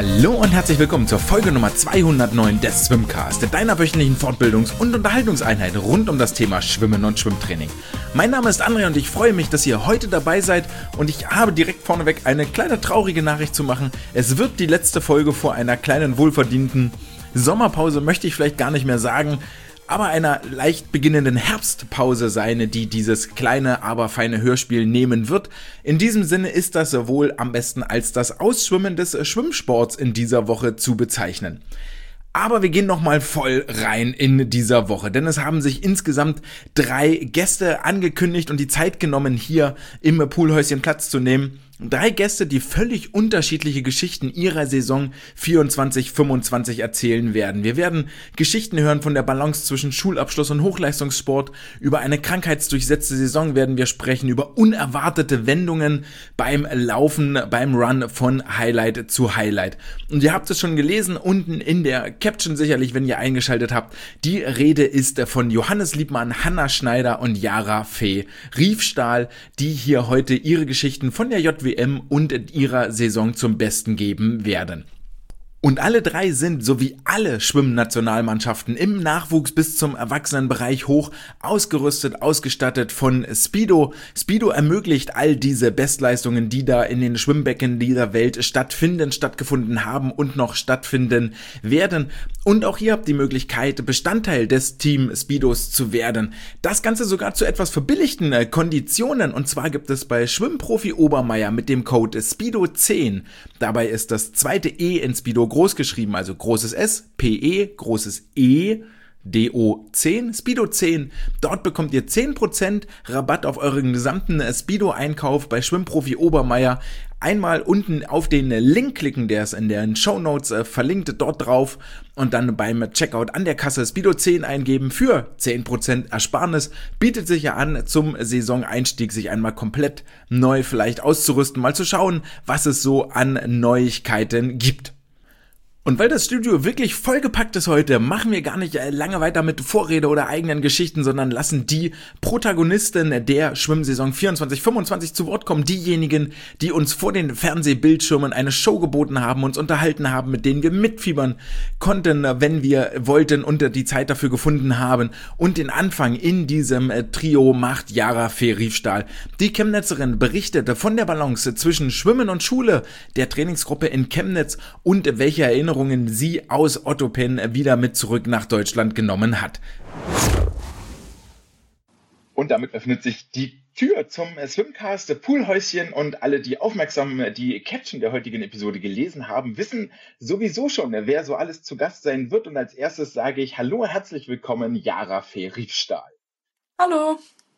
Hallo und herzlich willkommen zur Folge Nummer 209 des Swimcast, deiner wöchentlichen Fortbildungs- und Unterhaltungseinheit rund um das Thema Schwimmen und Schwimmtraining. Mein Name ist André und ich freue mich, dass ihr heute dabei seid und ich habe direkt vorneweg eine kleine traurige Nachricht zu machen. Es wird die letzte Folge vor einer kleinen wohlverdienten Sommerpause, möchte ich vielleicht gar nicht mehr sagen, aber einer leicht beginnenden Herbstpause sein, die dieses kleine, aber feine Hörspiel nehmen wird. In diesem Sinne ist das wohl am besten als das Ausschwimmen des Schwimmsports in dieser Woche zu bezeichnen. Aber wir gehen nochmal voll rein in dieser Woche, denn es haben sich insgesamt 3 Gäste angekündigt und die Zeit genommen, hier im Poolhäuschen Platz zu nehmen. 3 Gäste, die völlig unterschiedliche Geschichten ihrer Saison 24/25 erzählen werden. Wir werden Geschichten hören von der Balance zwischen Schulabschluss und Hochleistungssport. Über eine krankheitsdurchsetzte Saison werden wir sprechen, über unerwartete Wendungen beim Laufen, beim Run von Highlight zu Highlight. Und ihr habt es schon gelesen, unten in der Caption sicherlich, wenn ihr eingeschaltet habt. Die Rede ist von Johannes Liebmann, Hanna Schneider und Yara Fee Riefstahl, die hier heute ihre Geschichten von der JWM und ihrer Saison zum Besten geben werden. Und alle 3 sind, so wie alle Schwimmnationalmannschaften, im Nachwuchs bis zum Erwachsenenbereich hoch ausgerüstet, ausgestattet von Speedo. Speedo ermöglicht all diese Bestleistungen, die da in den Schwimmbecken dieser Welt stattgefunden haben und noch stattfinden werden. Und auch ihr habt die Möglichkeit, Bestandteil des Team Speedos zu werden. Das Ganze sogar zu etwas verbilligten Konditionen. Und zwar gibt es bei Schwimmprofi Obermeier mit dem Code SPEEDO10. Dabei ist das zweite E in Speedo groß geschrieben, also großes S, PE, großes E, DO10, Speedo 10. Dort bekommt ihr 10% Rabatt auf euren gesamten Speedo-Einkauf bei Schwimmprofi Obermeier. Einmal unten auf den Link klicken, der ist in den Shownotes verlinkt, dort drauf und dann beim Checkout an der Kasse Speedo 10 eingeben für 10% Ersparnis. Bietet sich ja an, zum Saisoneinstieg sich einmal komplett neu vielleicht auszurüsten, mal zu schauen, was es so an Neuigkeiten gibt. Und weil das Studio wirklich vollgepackt ist heute, machen wir gar nicht lange weiter mit Vorrede oder eigenen Geschichten, sondern lassen die Protagonisten der Schwimmsaison 24/25 zu Wort kommen. Diejenigen, die uns vor den Fernsehbildschirmen eine Show geboten haben, uns unterhalten haben, mit denen wir mitfiebern konnten, wenn wir wollten und die Zeit dafür gefunden haben. Und den Anfang in diesem Trio macht Yara Fee Riefstahl. Die Chemnitzerin berichtet von der Balance zwischen Schwimmen und Schule, der Trainingsgruppe in Chemnitz und welche Erinnerungen sie aus Ottopen wieder mit zurück nach Deutschland genommen hat. Und damit öffnet sich die Tür zum Swimcast Poolhäuschen und alle, die aufmerksam die Caption der heutigen Episode gelesen haben, wissen sowieso schon, wer so alles zu Gast sein wird. Und als erstes sage ich Hallo, herzlich willkommen, Yara Fee Riefstahl. Hallo.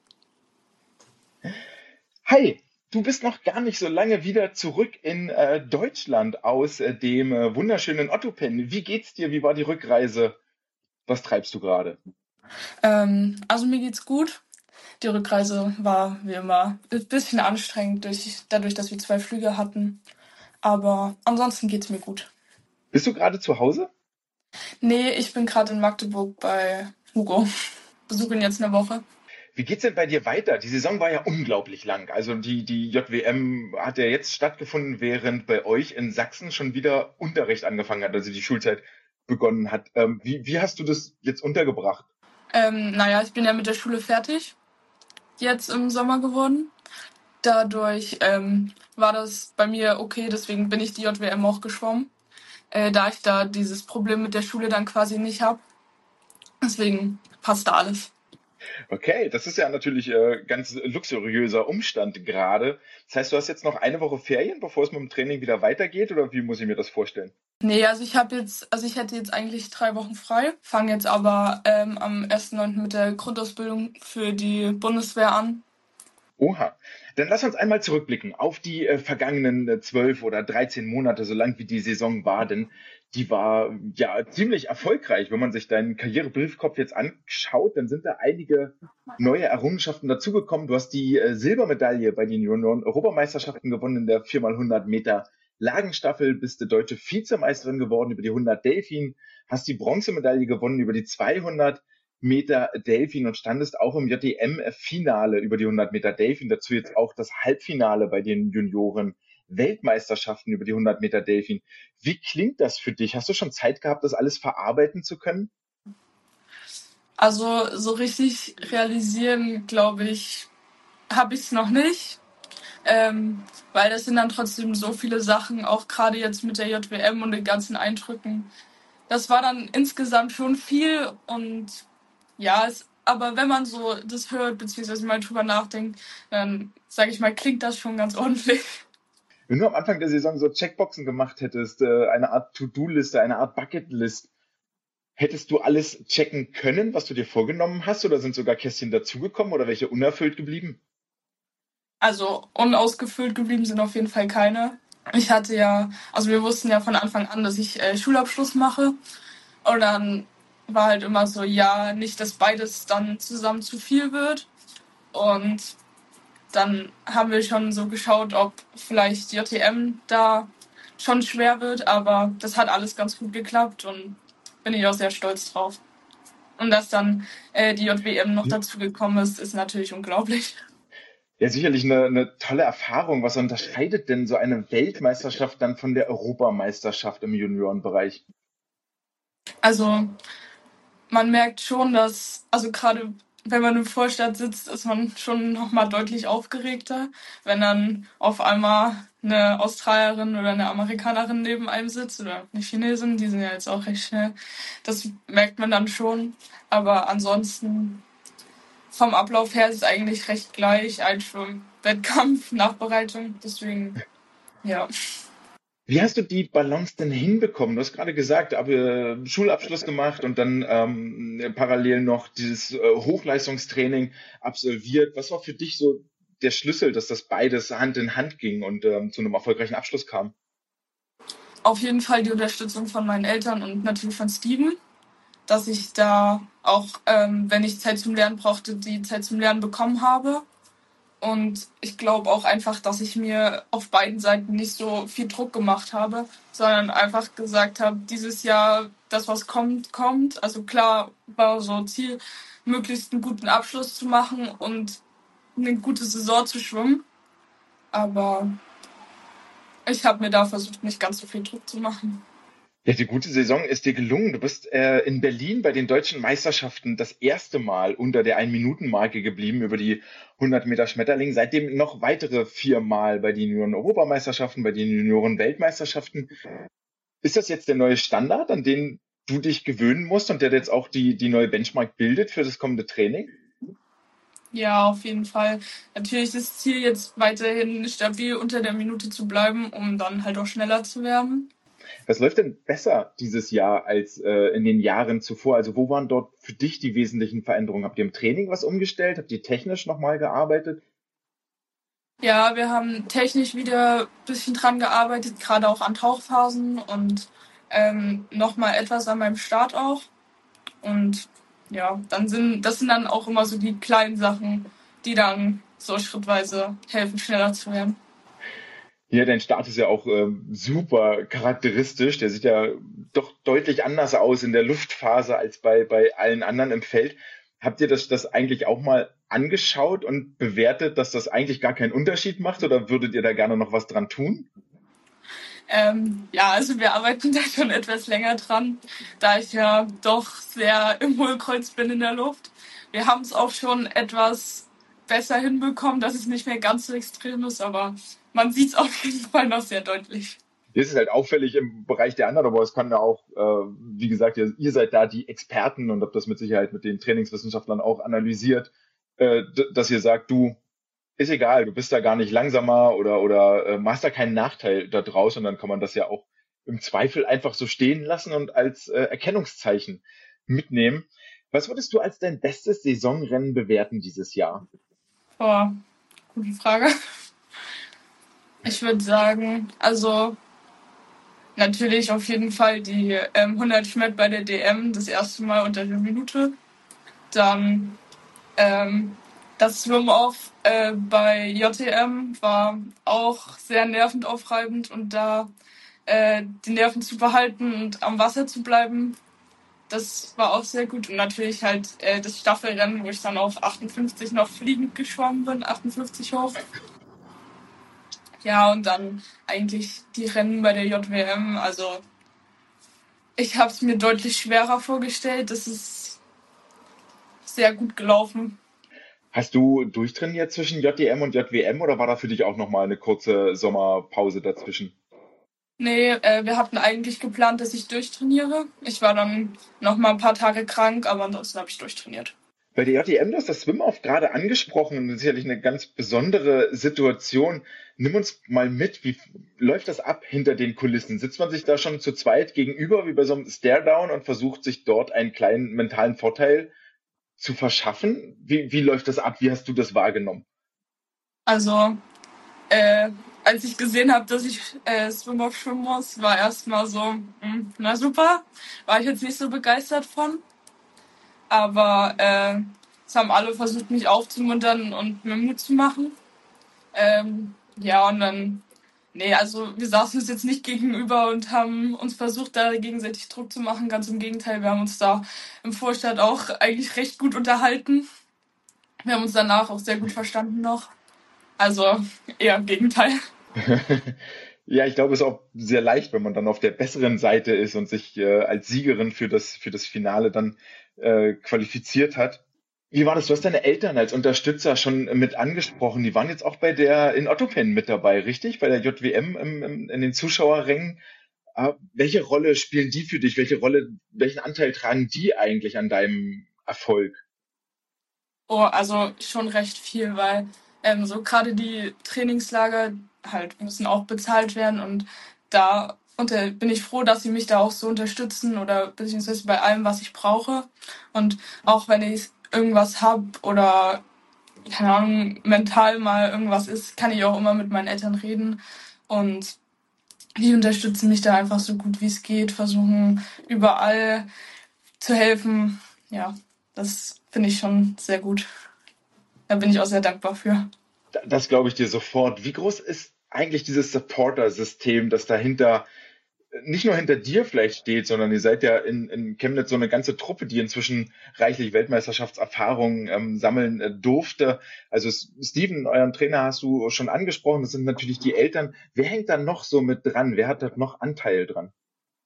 Hi. Du bist noch gar nicht so lange wieder zurück in Deutschland aus dem wunderschönen Ottopen. Wie geht's dir? Wie war die Rückreise? Was treibst du gerade? Also mir geht's gut. Die Rückreise war wie immer ein bisschen anstrengend, dadurch, dass wir 2 Flüge hatten. Aber ansonsten geht's mir gut. Bist du gerade zu Hause? Nee, ich bin gerade in Magdeburg bei Hugo. Besuche ihn jetzt eine Woche. Wie geht's denn bei dir weiter? Die Saison war ja unglaublich lang. Also die JWM hat ja jetzt stattgefunden, während bei euch in Sachsen schon wieder Unterricht angefangen hat, also die Schulzeit begonnen hat. Wie hast du das jetzt untergebracht? Ich bin ja mit der Schule fertig, jetzt im Sommer geworden. Dadurch war das bei mir okay, deswegen bin ich die JWM auch geschwommen, da ich da dieses Problem mit der Schule dann quasi nicht habe. Deswegen passt da alles. Okay, das ist ja natürlich ganz luxuriöser Umstand gerade. Das heißt, du hast jetzt noch eine Woche Ferien, bevor es mit dem Training wieder weitergeht, oder wie muss ich mir das vorstellen? Nee, also ich hätte jetzt eigentlich 3 Wochen frei, fange jetzt aber am 1.9. mit der Grundausbildung für die Bundeswehr an. Oha, dann lass uns einmal zurückblicken auf die vergangenen 12 oder 13 Monate, so lang wie die Saison war, denn die war ja ziemlich erfolgreich. Wenn man sich deinen Karrierebriefkopf jetzt anschaut, dann sind da einige neue Errungenschaften dazugekommen. Du hast die Silbermedaille bei den Junioren-Europameisterschaften gewonnen in der 4x100 Meter Lagenstaffel, bist du deutsche Vizemeisterin geworden über die 100 Delfin, hast die Bronzemedaille gewonnen über die 200 Meter Delfin und standest auch im JDM-Finale über die 100 Meter Delfin. Dazu jetzt auch das Halbfinale bei den Junioren Weltmeisterschaften über die 100 Meter Delfin. Wie klingt das für dich? Hast du schon Zeit gehabt, das alles verarbeiten zu können? Also so richtig realisieren, glaube ich, habe ich es noch nicht. Weil das sind dann trotzdem so viele Sachen, auch gerade jetzt mit der JWM und den ganzen Eindrücken. Das war dann insgesamt schon viel und ja, aber wenn man so das hört, beziehungsweise mal drüber nachdenkt, dann, sage ich mal, klingt das schon ganz ordentlich. Wenn du am Anfang der Saison so Checkboxen gemacht hättest, eine Art To-Do-Liste, eine Art Bucket-List, hättest du alles checken können, was du dir vorgenommen hast, oder sind sogar Kästchen dazugekommen oder welche unerfüllt geblieben? Also unausgefüllt geblieben sind auf jeden Fall keine. Also wir wussten ja von Anfang an, dass ich Schulabschluss mache. Und dann war halt immer so, ja, nicht, dass beides dann zusammen zu viel wird. Und dann haben wir schon so geschaut, ob vielleicht die JTM da schon schwer wird. Aber das hat alles ganz gut geklappt und bin ich auch sehr stolz drauf. Und dass dann die JWM noch dazu gekommen ist, ist natürlich unglaublich. Ja, sicherlich eine tolle Erfahrung. Was unterscheidet denn so eine Weltmeisterschaft dann von der Europameisterschaft im Juniorenbereich? Also man merkt schon, also gerade wenn man im Vorstand sitzt, ist man schon nochmal deutlich aufgeregter, wenn dann auf einmal eine Australierin oder eine Amerikanerin neben einem sitzt oder eine Chinesin, die sind ja jetzt auch recht schnell. Das merkt man dann schon. Aber ansonsten vom Ablauf her ist es eigentlich recht gleich. Einschwimmen, Wettkampf, Nachbereitung. Deswegen, ja. Wie hast du die Balance denn hinbekommen? Du hast gerade gesagt, Schulabschluss gemacht und dann parallel noch dieses Hochleistungstraining absolviert. Was war für dich so der Schlüssel, dass das beides Hand in Hand ging und zu einem erfolgreichen Abschluss kam? Auf jeden Fall die Unterstützung von meinen Eltern und natürlich von Steven, dass ich da auch, wenn ich Zeit zum Lernen brauchte, die Zeit zum Lernen bekommen habe. Und ich glaube auch einfach, dass ich mir auf beiden Seiten nicht so viel Druck gemacht habe, sondern einfach gesagt habe, dieses Jahr, das was kommt, kommt. Also klar war so Ziel, möglichst einen guten Abschluss zu machen und eine gute Saison zu schwimmen. Aber ich habe mir da versucht, nicht ganz so viel Druck zu machen. Ja, die gute Saison ist dir gelungen. Du bist in Berlin bei den deutschen Meisterschaften das erste Mal unter der Ein-Minuten-Marke geblieben über die 100 Meter Schmetterling. Seitdem noch weitere 4 Mal bei den Junioren-Europameisterschaften, bei den Junioren-Weltmeisterschaften. Ist das jetzt der neue Standard, an den du dich gewöhnen musst und der jetzt auch die neue Benchmark bildet für das kommende Training? Ja, auf jeden Fall. Natürlich ist das Ziel jetzt weiterhin stabil unter der Minute zu bleiben, um dann halt auch schneller zu werden. Was läuft denn besser dieses Jahr als in den Jahren zuvor? Also wo waren dort für dich die wesentlichen Veränderungen? Habt ihr im Training was umgestellt? Habt ihr technisch nochmal gearbeitet? Ja, wir haben technisch wieder ein bisschen dran gearbeitet, gerade auch an Tauchphasen und nochmal etwas an meinem Start auch. Und ja, das sind dann auch immer so die kleinen Sachen, die dann so schrittweise helfen, schneller zu werden. Ja, dein Start ist ja auch super charakteristisch. Der sieht ja doch deutlich anders aus in der Luftphase als bei allen anderen im Feld. Habt ihr das eigentlich auch mal angeschaut und bewertet, dass das eigentlich gar keinen Unterschied macht oder würdet ihr da gerne noch was dran tun? Ja, also wir arbeiten da schon etwas länger dran, da ich ja doch sehr im Hohlkreuz bin in der Luft. Wir haben es auch schon etwas besser hinbekommen, dass es nicht mehr ganz so extrem ist, aber man sieht es auf jeden Fall noch sehr deutlich. Das ist halt auffällig im Bereich der anderen, aber es kann ja auch, wie gesagt, ihr seid da die Experten und habt das mit Sicherheit mit den Trainingswissenschaftlern auch analysiert, dass ihr sagt, du, ist egal, du bist da gar nicht langsamer oder machst da keinen Nachteil da draus und dann kann man das ja auch im Zweifel einfach so stehen lassen und als Erkennungszeichen mitnehmen. Was würdest du als dein bestes Saisonrennen bewerten dieses Jahr? Boah, gute Frage. Ich würde sagen, also natürlich auf jeden Fall die 100 Schmett bei der DM, das erste Mal unter der Minute. Dann das Swim-Off bei JTM war auch sehr nervenaufreibend und da die Nerven zu behalten und am Wasser zu bleiben, das war auch sehr gut. Und natürlich halt das Staffelrennen, wo ich dann auf 58 noch fliegend geschwommen bin, 58 hoch. Ja, und dann eigentlich die Rennen bei der JWM. Also ich habe es mir deutlich schwerer vorgestellt. Das ist sehr gut gelaufen. Hast du durchtrainiert zwischen JDM und JWM oder war da für dich auch nochmal eine kurze Sommerpause dazwischen? Nee, wir hatten eigentlich geplant, dass ich durchtrainiere. Ich war dann noch mal ein paar Tage krank, aber ansonsten habe ich durchtrainiert. Bei der JDM, du hast das Schwimmen oft gerade angesprochen und das ist sicherlich eine ganz besondere Situation. Nimm uns mal mit, wie läuft das ab hinter den Kulissen? Sitzt man sich da schon zu zweit gegenüber wie bei so einem Stare-Down und versucht sich dort einen kleinen mentalen Vorteil zu verschaffen? Wie läuft das ab? Wie hast du das wahrgenommen? Also, äh, als ich gesehen habe, dass ich Swimmer schwimmen muss, war erstmal so, na super, war ich jetzt nicht so begeistert von. Aber es haben alle versucht, mich aufzumuntern und mir Mut zu machen. Ja, und dann, nee, also wir saßen uns jetzt nicht gegenüber und haben uns versucht, da gegenseitig Druck zu machen. Ganz im Gegenteil, wir haben uns da im Vorstand auch eigentlich recht gut unterhalten. Wir haben uns danach auch sehr gut verstanden noch. Also eher im Gegenteil. Ja, ich glaube, es ist auch sehr leicht, wenn man dann auf der besseren Seite ist und sich als Siegerin für das Finale dann qualifiziert hat. Wie war das? Du hast deine Eltern als Unterstützer schon mit angesprochen. Die waren jetzt auch bei der in Ottopen mit dabei, richtig? Bei der JWM in den Zuschauerrängen. Welche Rolle spielen die für dich? Welchen Anteil tragen die eigentlich an deinem Erfolg? Oh, also schon recht viel, weil so gerade die Trainingslager halt müssen auch bezahlt werden und bin ich froh, dass sie mich da auch so unterstützen oder beziehungsweise bei allem, was ich brauche. Und auch wenn ich irgendwas hab oder keine Ahnung, mental mal irgendwas ist, kann ich auch immer mit meinen Eltern reden und die unterstützen mich da einfach so gut wie es geht, versuchen überall zu helfen. Ja, das finde ich schon sehr gut. Da bin ich auch sehr dankbar für. Das glaube ich dir sofort. Wie groß ist eigentlich dieses Supporter-System, das dahinter nicht nur hinter dir vielleicht steht, sondern ihr seid ja in Chemnitz so eine ganze Truppe, die inzwischen reichlich Weltmeisterschaftserfahrung sammeln durfte. Also Steven, euren Trainer hast du schon angesprochen, das sind natürlich die Eltern. Wer hängt da noch so mit dran? Wer hat da noch Anteil dran?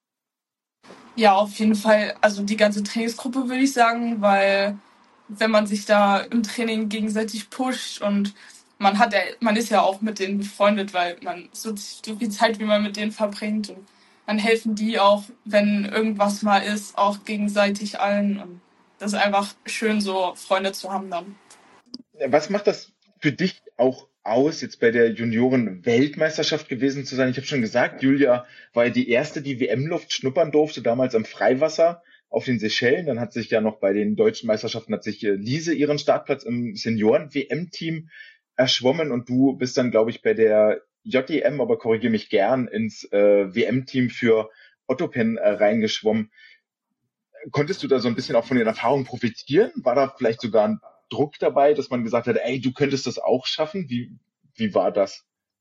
Ja, auf jeden Fall, also die ganze Trainingsgruppe würde ich sagen, weil wenn man sich da im Training gegenseitig pusht und man ist ja auch mit denen befreundet, weil man so viel Zeit, wie man mit denen verbringt und dann helfen die auch, wenn irgendwas mal ist, auch gegenseitig allen und das ist einfach schön, so Freunde zu haben dann. Was macht das für dich auch aus, jetzt bei der Junioren-Weltmeisterschaft gewesen zu sein? Ich habe schon gesagt, Julia war ja die erste, die WM-Luft schnuppern durfte, damals am Freiwasser auf den Seychellen. Dann hat sich ja noch bei den deutschen Meisterschaften hat sich Lise ihren Startplatz im Senioren-WM-Team erschwommen und du bist dann, glaube ich, bei der JDM, aber korrigiere mich gern, ins WM-Team für Ottopen reingeschwommen. Konntest du da so ein bisschen auch von den Erfahrungen profitieren? War da vielleicht sogar ein Druck dabei, dass man gesagt hat, ey, du könntest das auch schaffen? Wie war das?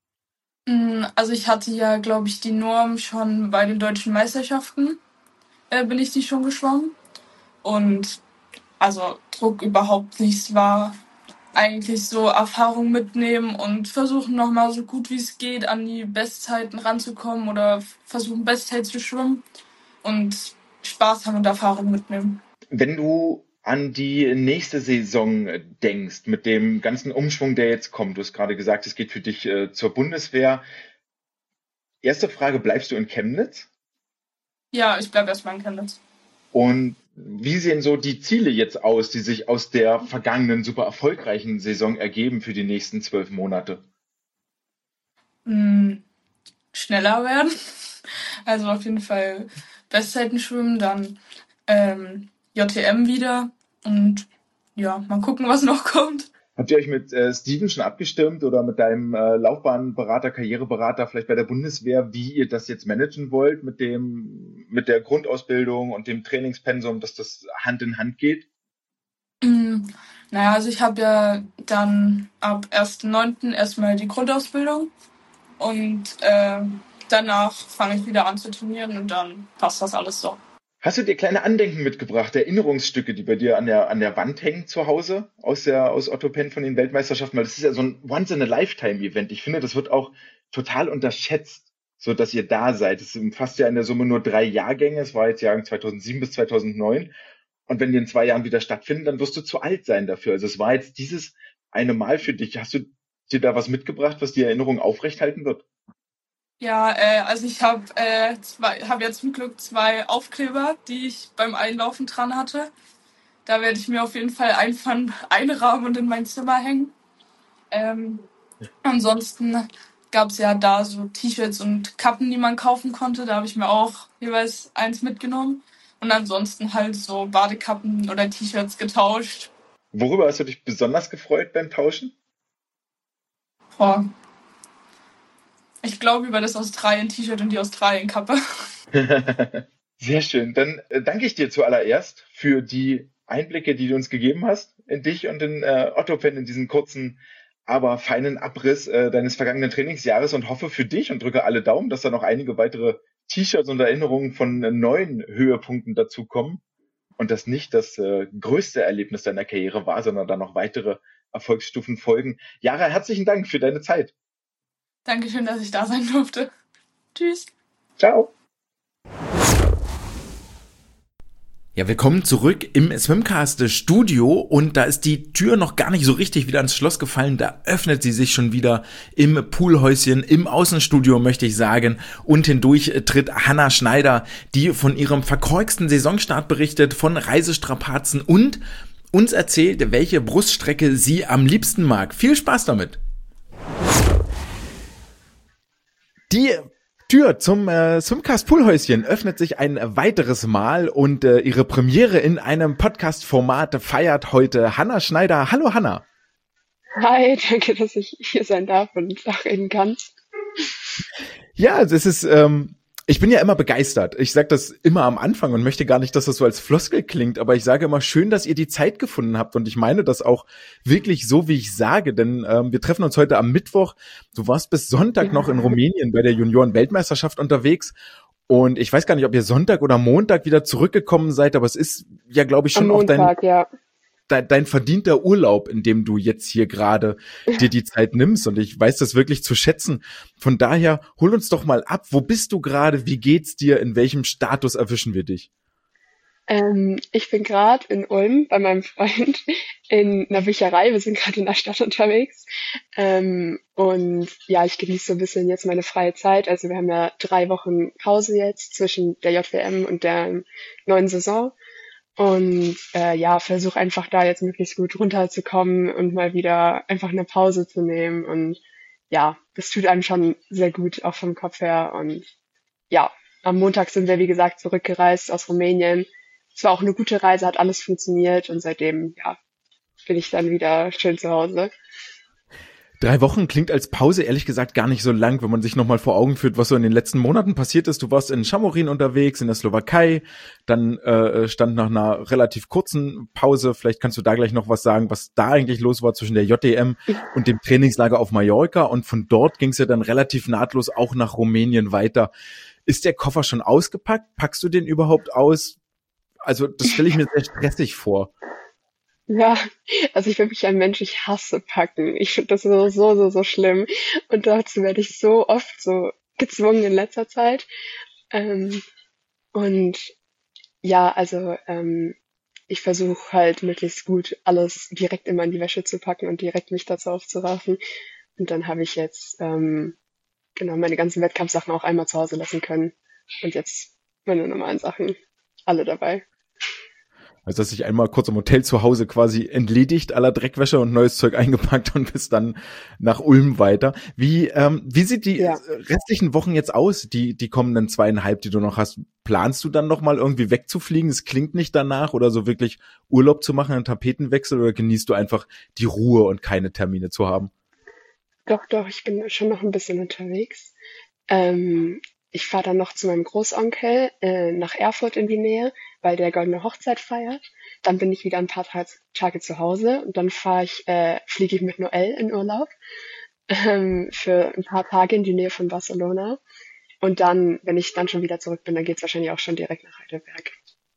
Also ich hatte ja, glaube ich, die Norm schon bei den deutschen Meisterschaften, bin ich die schon geschwommen. Und also Druck überhaupt nicht. Es war eigentlich so Erfahrung mitnehmen und versuchen nochmal so gut wie es geht an die Bestzeiten ranzukommen oder versuchen Bestzeit zu schwimmen und Spaß haben und Erfahrung mitnehmen. Wenn du an die nächste Saison denkst, mit dem ganzen Umschwung, der jetzt kommt, du hast gerade gesagt, es geht für dich zur Bundeswehr. Erste Frage, bleibst du in Chemnitz? Ja, ich bleibe erstmal in Chemnitz. Und wie sehen so die Ziele jetzt aus, die sich aus der vergangenen super erfolgreichen Saison ergeben für die nächsten 12 Monate? Mm, Schneller werden. Also auf jeden Fall Bestzeiten schwimmen, dann JTM wieder und ja, mal gucken, was noch kommt. Habt ihr euch mit Steven schon abgestimmt oder mit deinem Laufbahnberater, Karriereberater vielleicht bei der Bundeswehr, wie ihr das jetzt managen wollt mit der Grundausbildung und dem Trainingspensum, dass das Hand in Hand geht? Mm, Naja, also ich habe ja dann ab 1.9. erstmal die Grundausbildung und danach fange ich wieder an zu trainieren und dann passt das alles so. Hast du dir kleine Andenken mitgebracht, Erinnerungsstücke, die bei dir an der Wand hängen zu Hause aus Otto Penn von den Weltmeisterschaften? Weil das ist ja so ein Once-in-a-Lifetime-Event. Ich finde, das wird auch total unterschätzt, so dass ihr da seid. Es umfasst ja in der Summe nur 3 Jahrgänge. Es war jetzt Jahrgang 2007 bis 2009. Und wenn die in 2 Jahren wieder stattfinden, dann wirst du zu alt sein dafür. Also es war jetzt dieses eine Mal für dich. Hast du dir da was mitgebracht, was die Erinnerung aufrechthalten wird? Ja, also ich habe hab ja zum Glück 2 Aufkleber, die ich beim Einlaufen dran hatte. Da werde ich mir auf jeden Fall einrahmen und in mein Zimmer hängen. Ansonsten gab es ja da so T-Shirts und Kappen, die man kaufen konnte. Da habe ich mir auch jeweils eins mitgenommen. Und ansonsten halt so Badekappen oder T-Shirts getauscht. Worüber hast du dich besonders gefreut beim Tauschen? Boah. Ich glaube über das Australien-T-Shirt und die Australien-Kappe. Sehr schön. Dann danke ich dir zuallererst für die Einblicke, die du uns gegeben hast in dich und in Otto-Pen in diesen kurzen, aber feinen Abriss deines vergangenen Trainingsjahres und hoffe für dich und drücke alle Daumen, dass da noch einige weitere T-Shirts und Erinnerungen von neuen Höhepunkten dazukommen und das nicht das größte Erlebnis deiner Karriere war, sondern da noch weitere Erfolgsstufen folgen. Jara, herzlichen Dank für deine Zeit. Dankeschön, dass ich da sein durfte. Tschüss. Ciao. Ja, willkommen zurück im Swimcast Studio und da ist die Tür noch gar nicht so richtig wieder ans Schloss gefallen, da öffnet sie sich schon wieder im Poolhäuschen, im Außenstudio möchte ich sagen und hindurch tritt Hanna Schneider, die von ihrem verkorksten Saisonstart berichtet, von Reisestrapazen und uns erzählt, welche Bruststrecke sie am liebsten mag. Viel Spaß damit! Die Tür zum Swimcast Poolhäuschen öffnet sich ein weiteres Mal und ihre Premiere in einem Podcast-Format feiert heute Hanna Schneider. Hallo Hanna. Hi, danke, dass ich hier sein darf und auch reden kann. Ja, das ist, ich bin ja immer begeistert. Ich sage das immer am Anfang und möchte gar nicht, dass das so als Floskel klingt, aber ich sage immer, schön, dass ihr die Zeit gefunden habt und ich meine das auch wirklich so, wie ich sage, denn wir treffen uns heute am Mittwoch. Du warst bis Sonntag noch in Rumänien bei der Junioren-Weltmeisterschaft unterwegs und ich weiß gar nicht, ob ihr Sonntag oder Montag wieder zurückgekommen seid, aber es ist ja, glaube ich, schon am Montag, auch dein verdienter Urlaub, in dem du jetzt hier gerade dir die Zeit nimmst und ich weiß das wirklich zu schätzen. Von daher, hol uns doch mal ab. Wo bist du gerade? Wie geht's dir? In welchem Status erwischen wir dich? Ich bin gerade in Ulm bei meinem Freund in einer Bücherei. Wir sind gerade in der Stadt unterwegs. Und ja, ich genieße so ein bisschen jetzt meine freie Zeit. Also wir haben ja 3 Wochen Pause jetzt zwischen der JWM und der neuen Saison. Und versuche einfach da jetzt möglichst gut runterzukommen und mal wieder einfach eine Pause zu nehmen. Und ja, das tut einem schon sehr gut, auch vom Kopf her. Und ja, am Montag sind wir, wie gesagt, zurückgereist aus Rumänien. Es war auch eine gute Reise, hat alles funktioniert. Und seitdem, bin ich dann wieder schön zu Hause. 3 Wochen klingt als Pause ehrlich gesagt gar nicht so lang, wenn man sich nochmal vor Augen führt, was so in den letzten Monaten passiert ist. Du warst in Chamorin unterwegs, in der Slowakei, dann stand nach einer relativ kurzen Pause, vielleicht kannst du da gleich noch was sagen, was da eigentlich los war zwischen der JDM und dem Trainingslager auf Mallorca und von dort ging es ja dann relativ nahtlos auch nach Rumänien weiter. Ist der Koffer schon ausgepackt? Packst du den überhaupt aus? Also das stelle ich mir sehr stressig vor. Ja, also ich bin wirklich ein Mensch, ich hasse Packen. Ich finde das so schlimm. Und dazu werde ich so oft so gezwungen in letzter Zeit. Und ja, also ich versuche halt möglichst gut alles direkt immer in die Wäsche zu packen und direkt mich dazu aufzuraffen. Und dann habe ich jetzt meine ganzen Wettkampfsachen auch einmal zu Hause lassen können. Und jetzt meine normalen Sachen alle dabei. Also, dass sich einmal kurz im Hotel zu Hause quasi entledigt, aller Dreckwäsche und neues Zeug eingepackt und bis dann nach Ulm weiter. Wie sieht die restlichen Wochen jetzt aus, die kommenden 2,5, die du noch hast? Planst du dann noch mal irgendwie wegzufliegen? Es klingt nicht danach oder so wirklich Urlaub zu machen, einen Tapetenwechsel oder genießt du einfach die Ruhe und keine Termine zu haben? Doch, ich bin schon noch ein bisschen unterwegs. Ich fahre dann noch zu meinem Großonkel nach Erfurt in die Nähe, weil der Goldene Hochzeit feiert. Dann bin ich wieder ein paar Tage zu Hause und dann fliege ich mit Noel in Urlaub für ein paar Tage in die Nähe von Barcelona. Und dann, wenn ich dann schon wieder zurück bin, dann geht's wahrscheinlich auch schon direkt nach Heidelberg.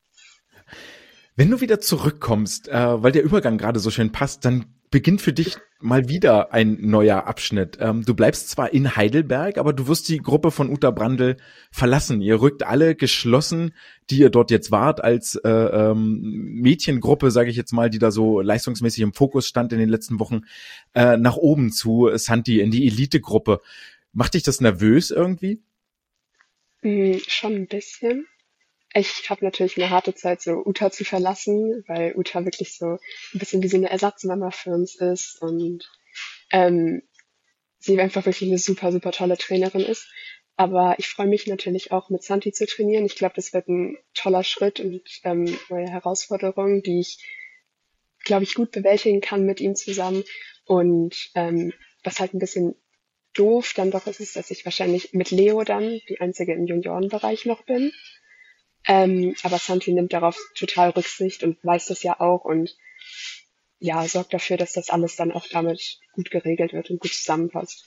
Wenn du wieder zurückkommst, weil der Übergang gerade so schön passt, dann beginnt für dich mal wieder ein neuer Abschnitt. Du bleibst zwar in Heidelberg, aber du wirst die Gruppe von Uta Brandl verlassen. Ihr rückt alle geschlossen, die ihr dort jetzt wart, als Mädchengruppe, sage ich jetzt mal, die da so leistungsmäßig im Fokus stand in den letzten Wochen, nach oben zu Santi in die Elite-Gruppe. Macht dich das nervös irgendwie? Schon ein bisschen. Ich habe natürlich eine harte Zeit, so Uta zu verlassen, weil Uta wirklich so ein bisschen wie so eine Ersatzmama für uns ist und ähm, sie einfach wirklich eine super, super tolle Trainerin ist. Aber ich freue mich natürlich auch, mit Santi zu trainieren. Ich glaube, das wird ein toller Schritt und neue Herausforderung, die ich, glaube ich, gut bewältigen kann mit ihm zusammen. Und was halt ein bisschen doof dann doch ist, dass ich wahrscheinlich mit Leo dann die einzige im Juniorenbereich noch bin. Aber Santi nimmt darauf total Rücksicht und weiß das ja auch und ja, sorgt dafür, dass das alles dann auch damit gut geregelt wird und gut zusammenpasst.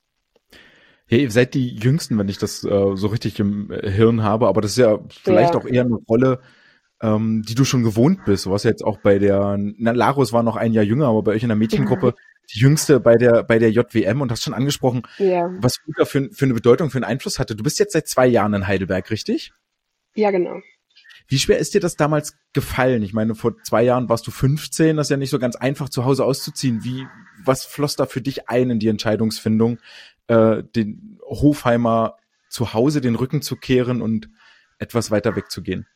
Ja, ihr seid die Jüngsten, wenn ich das so richtig im Hirn habe, aber das ist ja vielleicht Ja, auch eher eine Rolle, die du schon gewohnt bist. Du warst ja jetzt auch bei Larus war noch ein Jahr jünger, aber bei euch in der Mädchengruppe die Jüngste bei der JWM und hast schon angesprochen, ja, was Uta für eine Bedeutung, für einen Einfluss hatte. Du bist jetzt seit 2 Jahren in Heidelberg, richtig? ja, genau. Wie schwer ist dir das damals gefallen? Ich meine, vor 2 Jahren warst du 15, das ist ja nicht so ganz einfach, zu Hause auszuziehen. Was floss da für dich ein in die Entscheidungsfindung, den Hofheimer zu Hause den Rücken zu kehren und etwas weiter wegzugehen?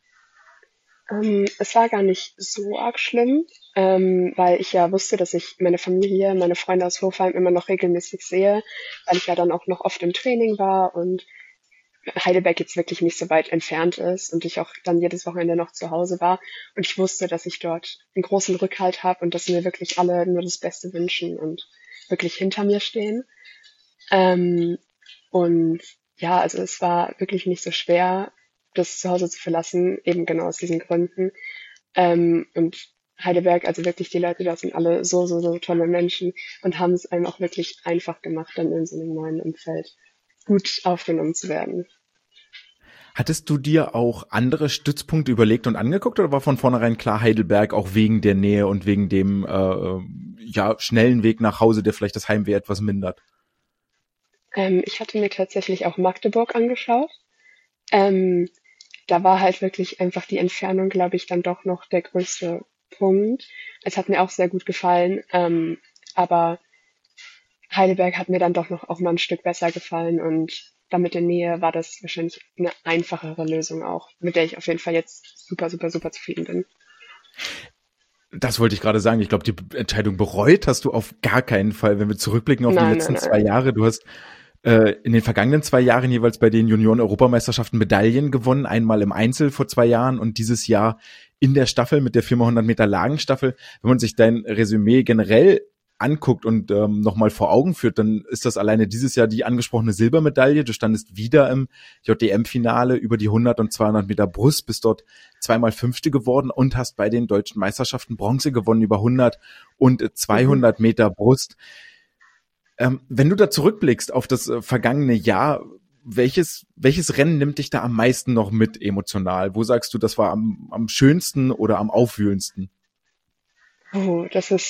Es war gar nicht so arg schlimm, weil ich ja wusste, dass ich meine Familie, meine Freunde aus Hofheim immer noch regelmäßig sehe, weil ich ja dann auch noch oft im Training war und Heidelberg jetzt wirklich nicht so weit entfernt ist und ich auch dann jedes Wochenende noch zu Hause war und ich wusste, dass ich dort einen großen Rückhalt habe und dass mir wirklich alle nur das Beste wünschen und wirklich hinter mir stehen. Ähm, und ja, also es war wirklich nicht so schwer, das zu Hause zu verlassen, eben genau aus diesen Gründen. Und Heidelberg, also wirklich die Leute da sind alle so, so, so tolle Menschen und haben es einem auch wirklich einfach gemacht, dann in so einem neuen Umfeld gut aufgenommen zu werden. Hattest du dir auch andere Stützpunkte überlegt und angeguckt oder war von vornherein klar Heidelberg auch wegen der Nähe und wegen dem schnellen Weg nach Hause, der vielleicht das Heimweh etwas mindert? Ich hatte mir tatsächlich auch Magdeburg angeschaut. Ähm, Da war halt wirklich einfach die Entfernung, glaube ich, dann doch noch der größte Punkt. Es hat mir auch sehr gut gefallen, aber Heidelberg hat mir dann doch noch auch mal ein Stück besser gefallen und damit in Nähe war das wahrscheinlich eine einfachere Lösung auch, mit der ich auf jeden Fall jetzt super, super, super zufrieden bin. Das wollte ich gerade sagen. Ich glaube, die Entscheidung bereut hast du auf gar keinen Fall, wenn wir zurückblicken auf die Nein, letzten nein, 2 nein. Jahre. Du hast in den vergangenen 2 Jahren jeweils bei den Junioren-Europameisterschaften Medaillen gewonnen. Einmal im Einzel vor 2 Jahren und dieses Jahr in der Staffel mit der 4x100 Meter Lagenstaffel. Wenn man sich dein Resümee generell anguckt und nochmal vor Augen führt, dann ist das alleine dieses Jahr die angesprochene Silbermedaille. Du standest wieder im JDM-Finale über die 100 und 200 Meter Brust, bist dort 2-mal Fünfte geworden und hast bei den deutschen Meisterschaften Bronze gewonnen über 100 und Mhm. 200 Meter Brust. Wenn du da zurückblickst auf das vergangene Jahr, welches Rennen nimmt dich da am meisten noch mit emotional? Wo sagst du, das war am schönsten oder am aufwühlendsten? Oh,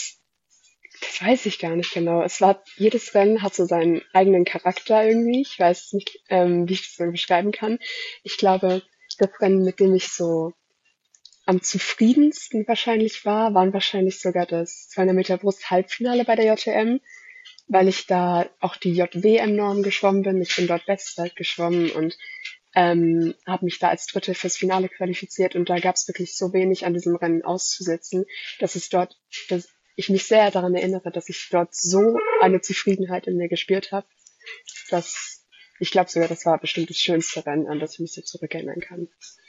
das weiß ich gar nicht genau. Jedes Rennen hat so seinen eigenen Charakter irgendwie. Ich weiß nicht, wie ich das so beschreiben kann. Ich glaube, das Rennen, mit dem ich so am zufriedensten wahrscheinlich war, waren wahrscheinlich sogar das 200 Meter Brust Halbfinale bei der JTM, weil ich da auch die JWM-Norm geschwommen bin. Ich bin dort Bestzeit geschwommen und habe mich da als Dritte fürs Finale qualifiziert und da gab es wirklich so wenig an diesem Rennen auszusetzen, dass ich mich sehr daran erinnere, dass ich dort so eine Zufriedenheit in mir gespürt habe, dass ich glaube sogar, das war bestimmt das schönste Rennen, an das ich mich so zurückerinnern kann.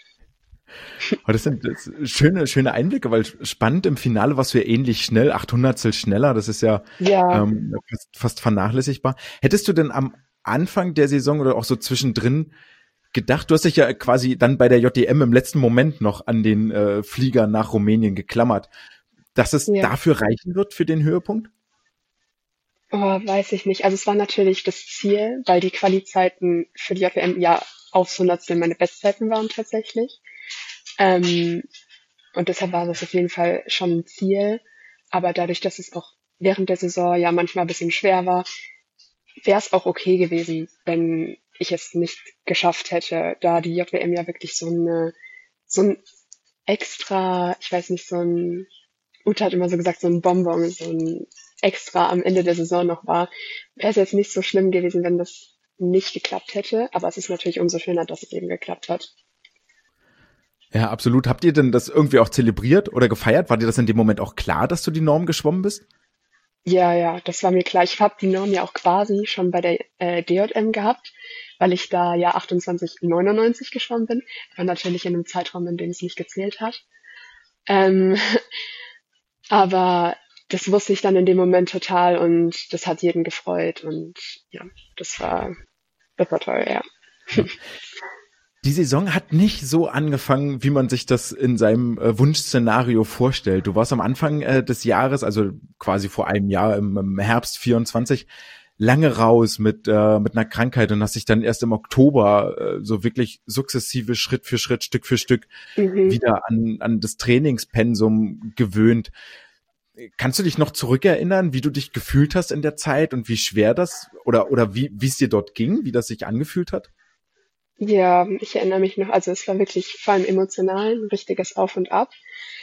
Aber das schöne Einblicke, weil spannend im Finale warst du ja ähnlich schnell, 800stel schneller, das ist ja Ja, fast vernachlässigbar. Hättest du denn am Anfang der Saison oder auch so zwischendrin gedacht, du hast dich ja quasi dann bei der JDM im letzten Moment noch an den Flieger nach Rumänien geklammert, dass es ja. dafür reichen wird für den Höhepunkt? Oh, weiß ich nicht. Also es war natürlich das Ziel, weil die Quali-Zeiten für die JWM ja aufs Hundertstel meine Bestzeiten waren tatsächlich. Ähm, und deshalb war das auf jeden Fall schon ein Ziel. Aber dadurch, dass es auch während der Saison ja manchmal ein bisschen schwer war, wäre es auch okay gewesen, wenn ich es nicht geschafft hätte, da die JWM ja wirklich so ein extra, ich weiß nicht, Ute hat immer so gesagt, so ein Bonbon, so ein extra am Ende der Saison noch war. Wäre es jetzt nicht so schlimm gewesen, wenn das nicht geklappt hätte, aber es ist natürlich umso schöner, dass es eben geklappt hat. Ja, absolut. Habt ihr denn das irgendwie auch zelebriert oder gefeiert? War dir das in dem Moment auch klar, dass du die Norm geschwommen bist? Ja, das war mir klar. Ich habe die Norm ja auch quasi schon bei der DJM gehabt, weil ich da ja 28,99 geschwommen bin, aber natürlich in einem Zeitraum, in dem es nicht gezählt hat. Ähm, aber das wusste ich dann in dem Moment total und das hat jeden gefreut und ja, das war toll, ja. Die Saison hat nicht so angefangen, wie man sich das in seinem Wunschszenario vorstellt. Du warst am Anfang des Jahres, also quasi vor einem Jahr im Herbst 24, lange raus mit einer Krankheit und hast dich dann erst im Oktober so wirklich sukzessive Schritt für Schritt, Stück für Stück wieder an das Trainingspensum gewöhnt. Kannst du dich noch zurückerinnern, wie du dich gefühlt hast in der Zeit und wie schwer das oder wie es dir dort ging, wie das sich angefühlt hat? Ja, ich erinnere mich noch, also es war wirklich vor allem emotional ein richtiges Auf und Ab.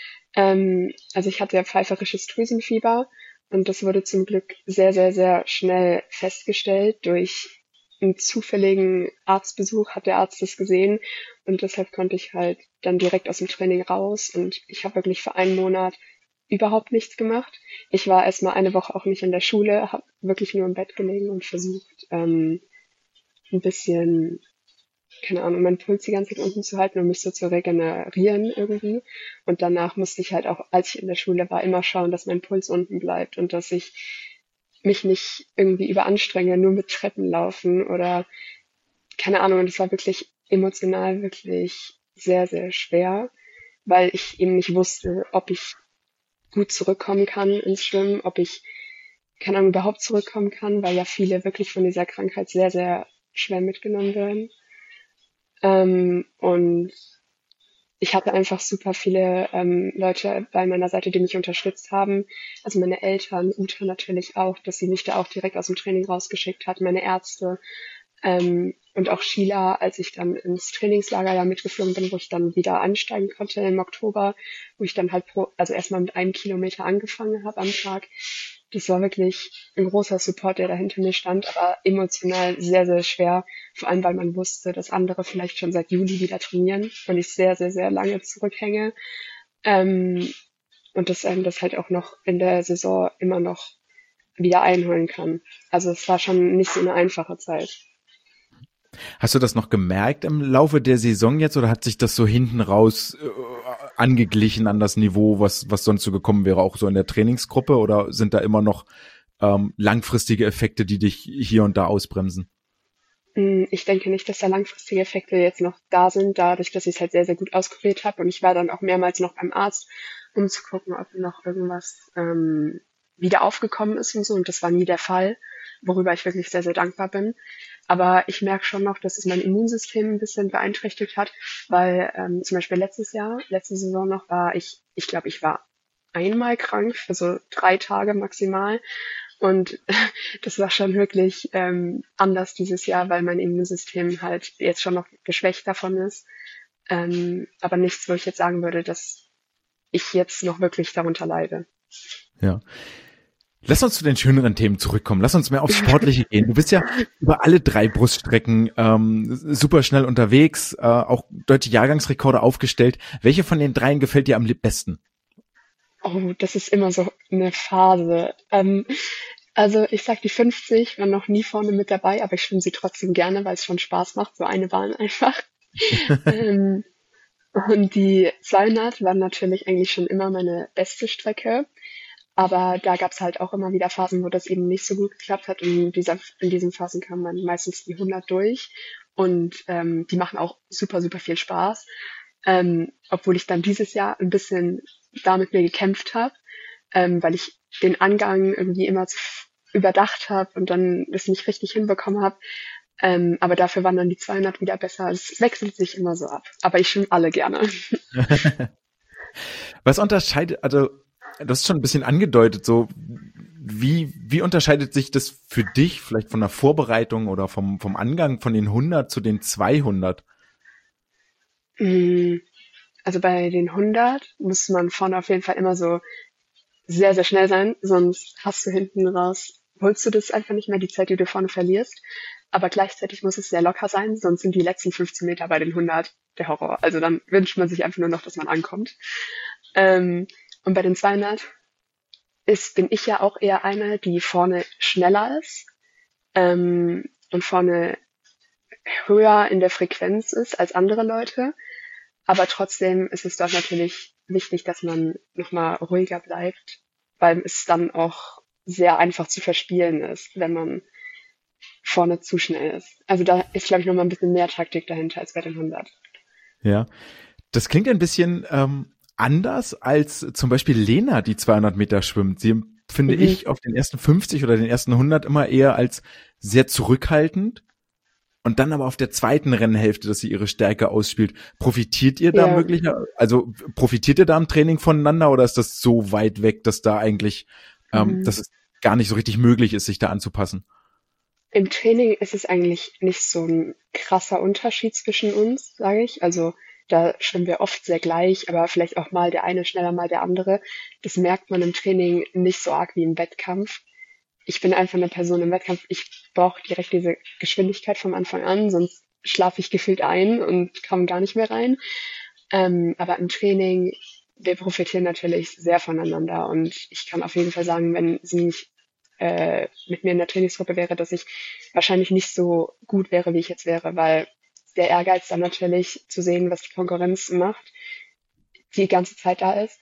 Also ich hatte ja pfeiferisches Drüsenfieber und das wurde zum Glück sehr, sehr, sehr schnell festgestellt. Durch einen zufälligen Arztbesuch hat der Arzt das gesehen und deshalb konnte ich halt dann direkt aus dem Training raus und ich habe wirklich für einen Monat überhaupt nichts gemacht. Ich war erstmal eine Woche auch nicht in der Schule, habe wirklich nur im Bett gelegen und versucht, ein bisschen, keine Ahnung, meinen Puls die ganze Zeit unten zu halten und mich so zu regenerieren irgendwie. Und danach musste ich halt auch, als ich in der Schule war, immer schauen, dass mein Puls unten bleibt und dass ich mich nicht irgendwie überanstrenge, nur mit Treppen laufen oder keine Ahnung. Und das war wirklich emotional wirklich sehr, sehr schwer, weil ich eben nicht wusste, ob ich gut zurückkommen kann ins Schwimmen, ob ich, keine Ahnung, überhaupt zurückkommen kann, weil ja viele wirklich von dieser Krankheit sehr, sehr schwer mitgenommen werden. Und ich hatte einfach super viele Leute bei meiner Seite, die mich unterstützt haben. Also meine Eltern, Ute natürlich auch, dass sie mich da auch direkt aus dem Training rausgeschickt hat, meine Ärzte und auch Sheila, als ich dann ins Trainingslager ja mitgeflogen bin, wo ich dann wieder ansteigen konnte im Oktober, wo ich dann halt also erstmal mit 1 Kilometer angefangen habe am Tag. Das war wirklich ein großer Support, der da hinter mir stand, aber emotional sehr, sehr schwer. Vor allem, weil man wusste, dass andere vielleicht schon seit Juli wieder trainieren und ich sehr, sehr, sehr lange zurückhänge. Und dass einem das halt auch noch in der Saison immer noch wieder einholen kann. Also es war schon nicht so eine einfache Zeit. Hast du das noch gemerkt im Laufe der Saison jetzt oder hat sich das so hinten raus angeglichen an das Niveau, was sonst so gekommen wäre, auch so in der Trainingsgruppe oder sind da immer noch langfristige Effekte, die dich hier und da ausbremsen? Ich denke nicht, dass da langfristige Effekte jetzt noch da sind, dadurch, dass ich es halt sehr, sehr gut auskuriert habe und ich war dann auch mehrmals noch beim Arzt, um zu gucken, ob noch irgendwas wieder aufgekommen ist und so und das war nie der Fall, worüber ich wirklich sehr, sehr dankbar bin. Aber ich merke schon noch, dass es mein Immunsystem ein bisschen beeinträchtigt hat, weil zum Beispiel letzte Saison noch war ich glaube, ich war einmal krank für so 3 Tage maximal und das war schon wirklich anders dieses Jahr, weil mein Immunsystem halt jetzt schon noch geschwächt davon ist. Aber nichts, wo ich jetzt sagen würde, dass ich jetzt noch wirklich darunter leide. Ja. Lass uns zu den schöneren Themen zurückkommen. Lass uns mehr aufs Sportliche gehen. Du bist ja über alle 3 Bruststrecken super schnell unterwegs, auch deutsche Jahrgangsrekorde aufgestellt. Welche von den 3 gefällt dir am besten? Oh, das ist immer so eine Phase. Also ich sag, die 50 war noch nie vorne mit dabei, aber ich schwimme sie trotzdem gerne, weil es schon Spaß macht, so eine Bahn einfach. Und die 200 war natürlich eigentlich schon immer meine beste Strecke. Aber da gab es halt auch immer wieder Phasen, wo das eben nicht so gut geklappt hat. Und in diesen Phasen kam man meistens die 100 durch. Und die machen auch super, super viel Spaß. Obwohl ich dann dieses Jahr ein bisschen da mit mir gekämpft habe, weil ich den Angang irgendwie immer überdacht habe und dann das nicht richtig hinbekommen habe. Aber dafür waren dann die 200 wieder besser. Es wechselt sich immer so ab. Aber ich schwimme alle gerne. Was unterscheidet, also du hast schon ein bisschen angedeutet, so Wie unterscheidet sich das für dich vielleicht von der Vorbereitung oder vom Angang von den 100 zu den 200? Also bei den 100 muss man vorne auf jeden Fall immer so sehr, sehr schnell sein, sonst hast du hinten raus, holst du das einfach nicht mehr, die Zeit, die du vorne verlierst. Aber gleichzeitig muss es sehr locker sein, sonst sind die letzten 15 Meter bei den 100 der Horror. Also dann wünscht man sich einfach nur noch, dass man ankommt. Und bei den 200 bin ich ja auch eher eine, die vorne schneller ist und vorne höher in der Frequenz ist als andere Leute. Aber trotzdem ist es dort natürlich wichtig, dass man nochmal ruhiger bleibt, weil es dann auch sehr einfach zu verspielen ist, wenn man vorne zu schnell ist. Also da ist, glaube ich, nochmal ein bisschen mehr Taktik dahinter als bei den 100. Ja, das klingt ein bisschen anders als zum Beispiel Lena, die 200 Meter schwimmt. Sie finde ich auf den ersten 50 oder den ersten 100 immer eher als sehr zurückhaltend. Und dann aber auf der zweiten Rennhälfte, dass sie ihre Stärke ausspielt. Profitiert ihr da profitiert ihr da im Training voneinander oder ist das so weit weg, dass da eigentlich, dass es gar nicht so richtig möglich ist, sich da anzupassen? Im Training ist es eigentlich nicht so ein krasser Unterschied zwischen uns, sage ich. Also da schwimmen wir oft sehr gleich, aber vielleicht auch mal der eine schneller, mal der andere. Das merkt man im Training nicht so arg wie im Wettkampf. Ich bin einfach eine Person im Wettkampf, ich brauche direkt diese Geschwindigkeit vom Anfang an, sonst schlafe ich gefühlt ein und komme gar nicht mehr rein. Aber im Training, wir profitieren natürlich sehr voneinander und ich kann auf jeden Fall sagen, wenn sie nicht mit mir in der Trainingsgruppe wäre, dass ich wahrscheinlich nicht so gut wäre, wie ich jetzt wäre, weil der Ehrgeiz dann natürlich zu sehen, was die Konkurrenz macht, die ganze Zeit da ist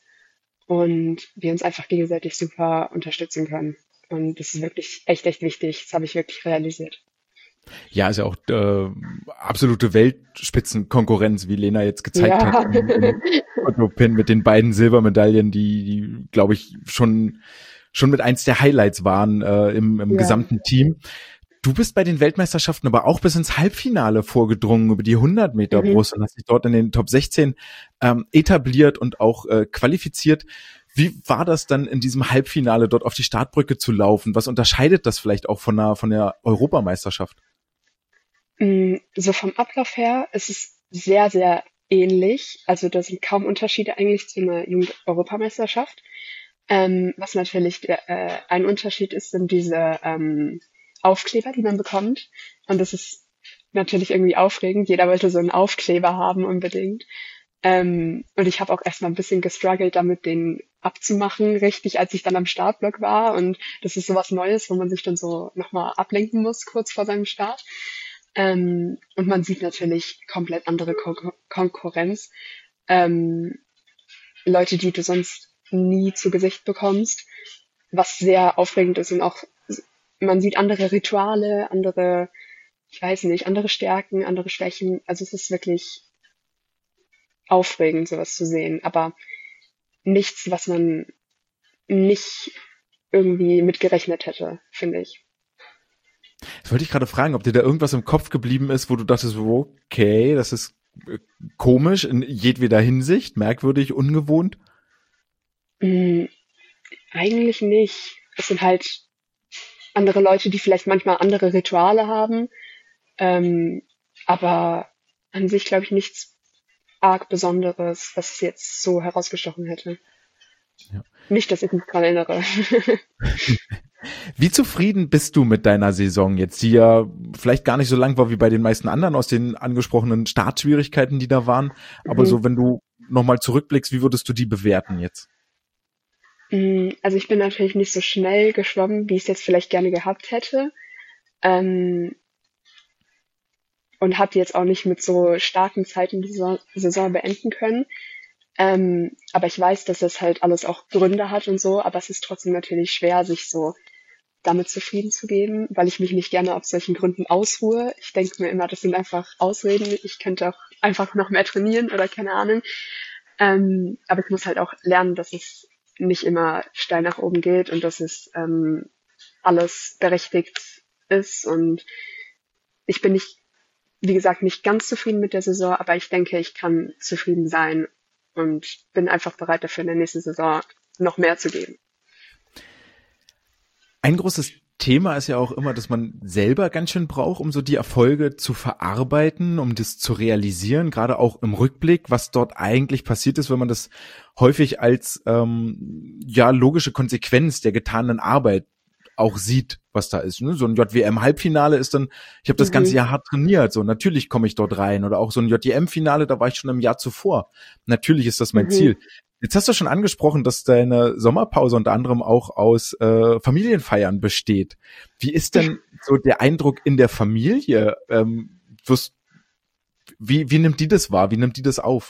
und wir uns einfach gegenseitig super unterstützen können. Und das ist wirklich echt wichtig. Das habe ich wirklich realisiert. Ja, ist ja auch absolute Weltspitzenkonkurrenz, wie Lena jetzt gezeigt hat. Im mit den beiden Silbermedaillen, die glaube ich, schon mit eins der Highlights waren im gesamten Team. Du bist bei den Weltmeisterschaften aber auch bis ins Halbfinale vorgedrungen über die 100 Meter Brust und hast dich dort in den Top 16 etabliert und auch qualifiziert. Wie war das dann in diesem Halbfinale dort auf die Startbrücke zu laufen? Was unterscheidet das vielleicht auch von der Europameisterschaft? So vom Ablauf her ist es sehr, sehr ähnlich. Also da sind kaum Unterschiede eigentlich zu einer Jugend-Europameisterschaft. Was natürlich ein Unterschied ist, sind diese Aufkleber, die man bekommt. Und das ist natürlich irgendwie aufregend. Jeder wollte so einen Aufkleber haben unbedingt. Und ich habe auch erstmal ein bisschen gestruggelt, damit den abzumachen, richtig, als ich dann am Startblock war. Und das ist sowas Neues, wo man sich dann so nochmal ablenken muss, kurz vor seinem Start. Und man sieht natürlich komplett andere Konkurrenz. Leute, die du sonst nie zu Gesicht bekommst, was sehr aufregend ist und auch man sieht andere Rituale, andere Stärken, andere Schwächen. Also es ist wirklich aufregend, sowas zu sehen, aber nichts, was man nicht irgendwie mitgerechnet hätte, finde ich. Das wollte ich gerade fragen, ob dir da irgendwas im Kopf geblieben ist, wo du dachtest, okay, das ist komisch in jedweder Hinsicht, merkwürdig, ungewohnt? Eigentlich nicht. Es sind halt andere Leute, die vielleicht manchmal andere Rituale haben, aber an sich glaube ich nichts arg Besonderes, was es jetzt so herausgestochen hätte. Ja. Nicht, dass ich mich dran erinnere. Wie zufrieden bist du mit deiner Saison jetzt, die ja vielleicht gar nicht so lang war wie bei den meisten anderen aus den angesprochenen Startschwierigkeiten, die da waren, aber so, wenn du nochmal zurückblickst, wie würdest du die bewerten jetzt? Also ich bin natürlich nicht so schnell geschwommen, wie ich es jetzt vielleicht gerne gehabt hätte. Und habe jetzt auch nicht mit so starken Zeiten die Saison beenden können. Aber ich weiß, dass das halt alles auch Gründe hat und so, aber es ist trotzdem natürlich schwer, sich so damit zufrieden zu geben, weil ich mich nicht gerne auf solchen Gründen ausruhe. Ich denke mir immer, das sind einfach Ausreden, ich könnte auch einfach noch mehr trainieren oder keine Ahnung. Aber ich muss halt auch lernen, dass es nicht immer steil nach oben geht und dass es alles berechtigt ist und ich bin nicht, wie gesagt, nicht ganz zufrieden mit der Saison, aber ich denke, ich kann zufrieden sein und bin einfach bereit dafür, in der nächsten Saison noch mehr zu geben. Ein großes Thema ist ja auch immer, dass man selber ganz schön braucht, um so die Erfolge zu verarbeiten, um das zu realisieren, gerade auch im Rückblick, was dort eigentlich passiert ist, wenn man das häufig als logische Konsequenz der getanen Arbeit auch sieht, was da ist. Ne? So ein JWM-Halbfinale ist dann, ich habe das ganze Jahr hart trainiert, so natürlich komme ich dort rein. Oder auch so ein JDM-Finale, da war ich schon im Jahr zuvor. Natürlich ist das mein Ziel. Jetzt hast du schon angesprochen, dass deine Sommerpause unter anderem auch aus Familienfeiern besteht. Wie ist denn so der Eindruck in der Familie? Wie nimmt die das wahr? Wie nimmt die das auf?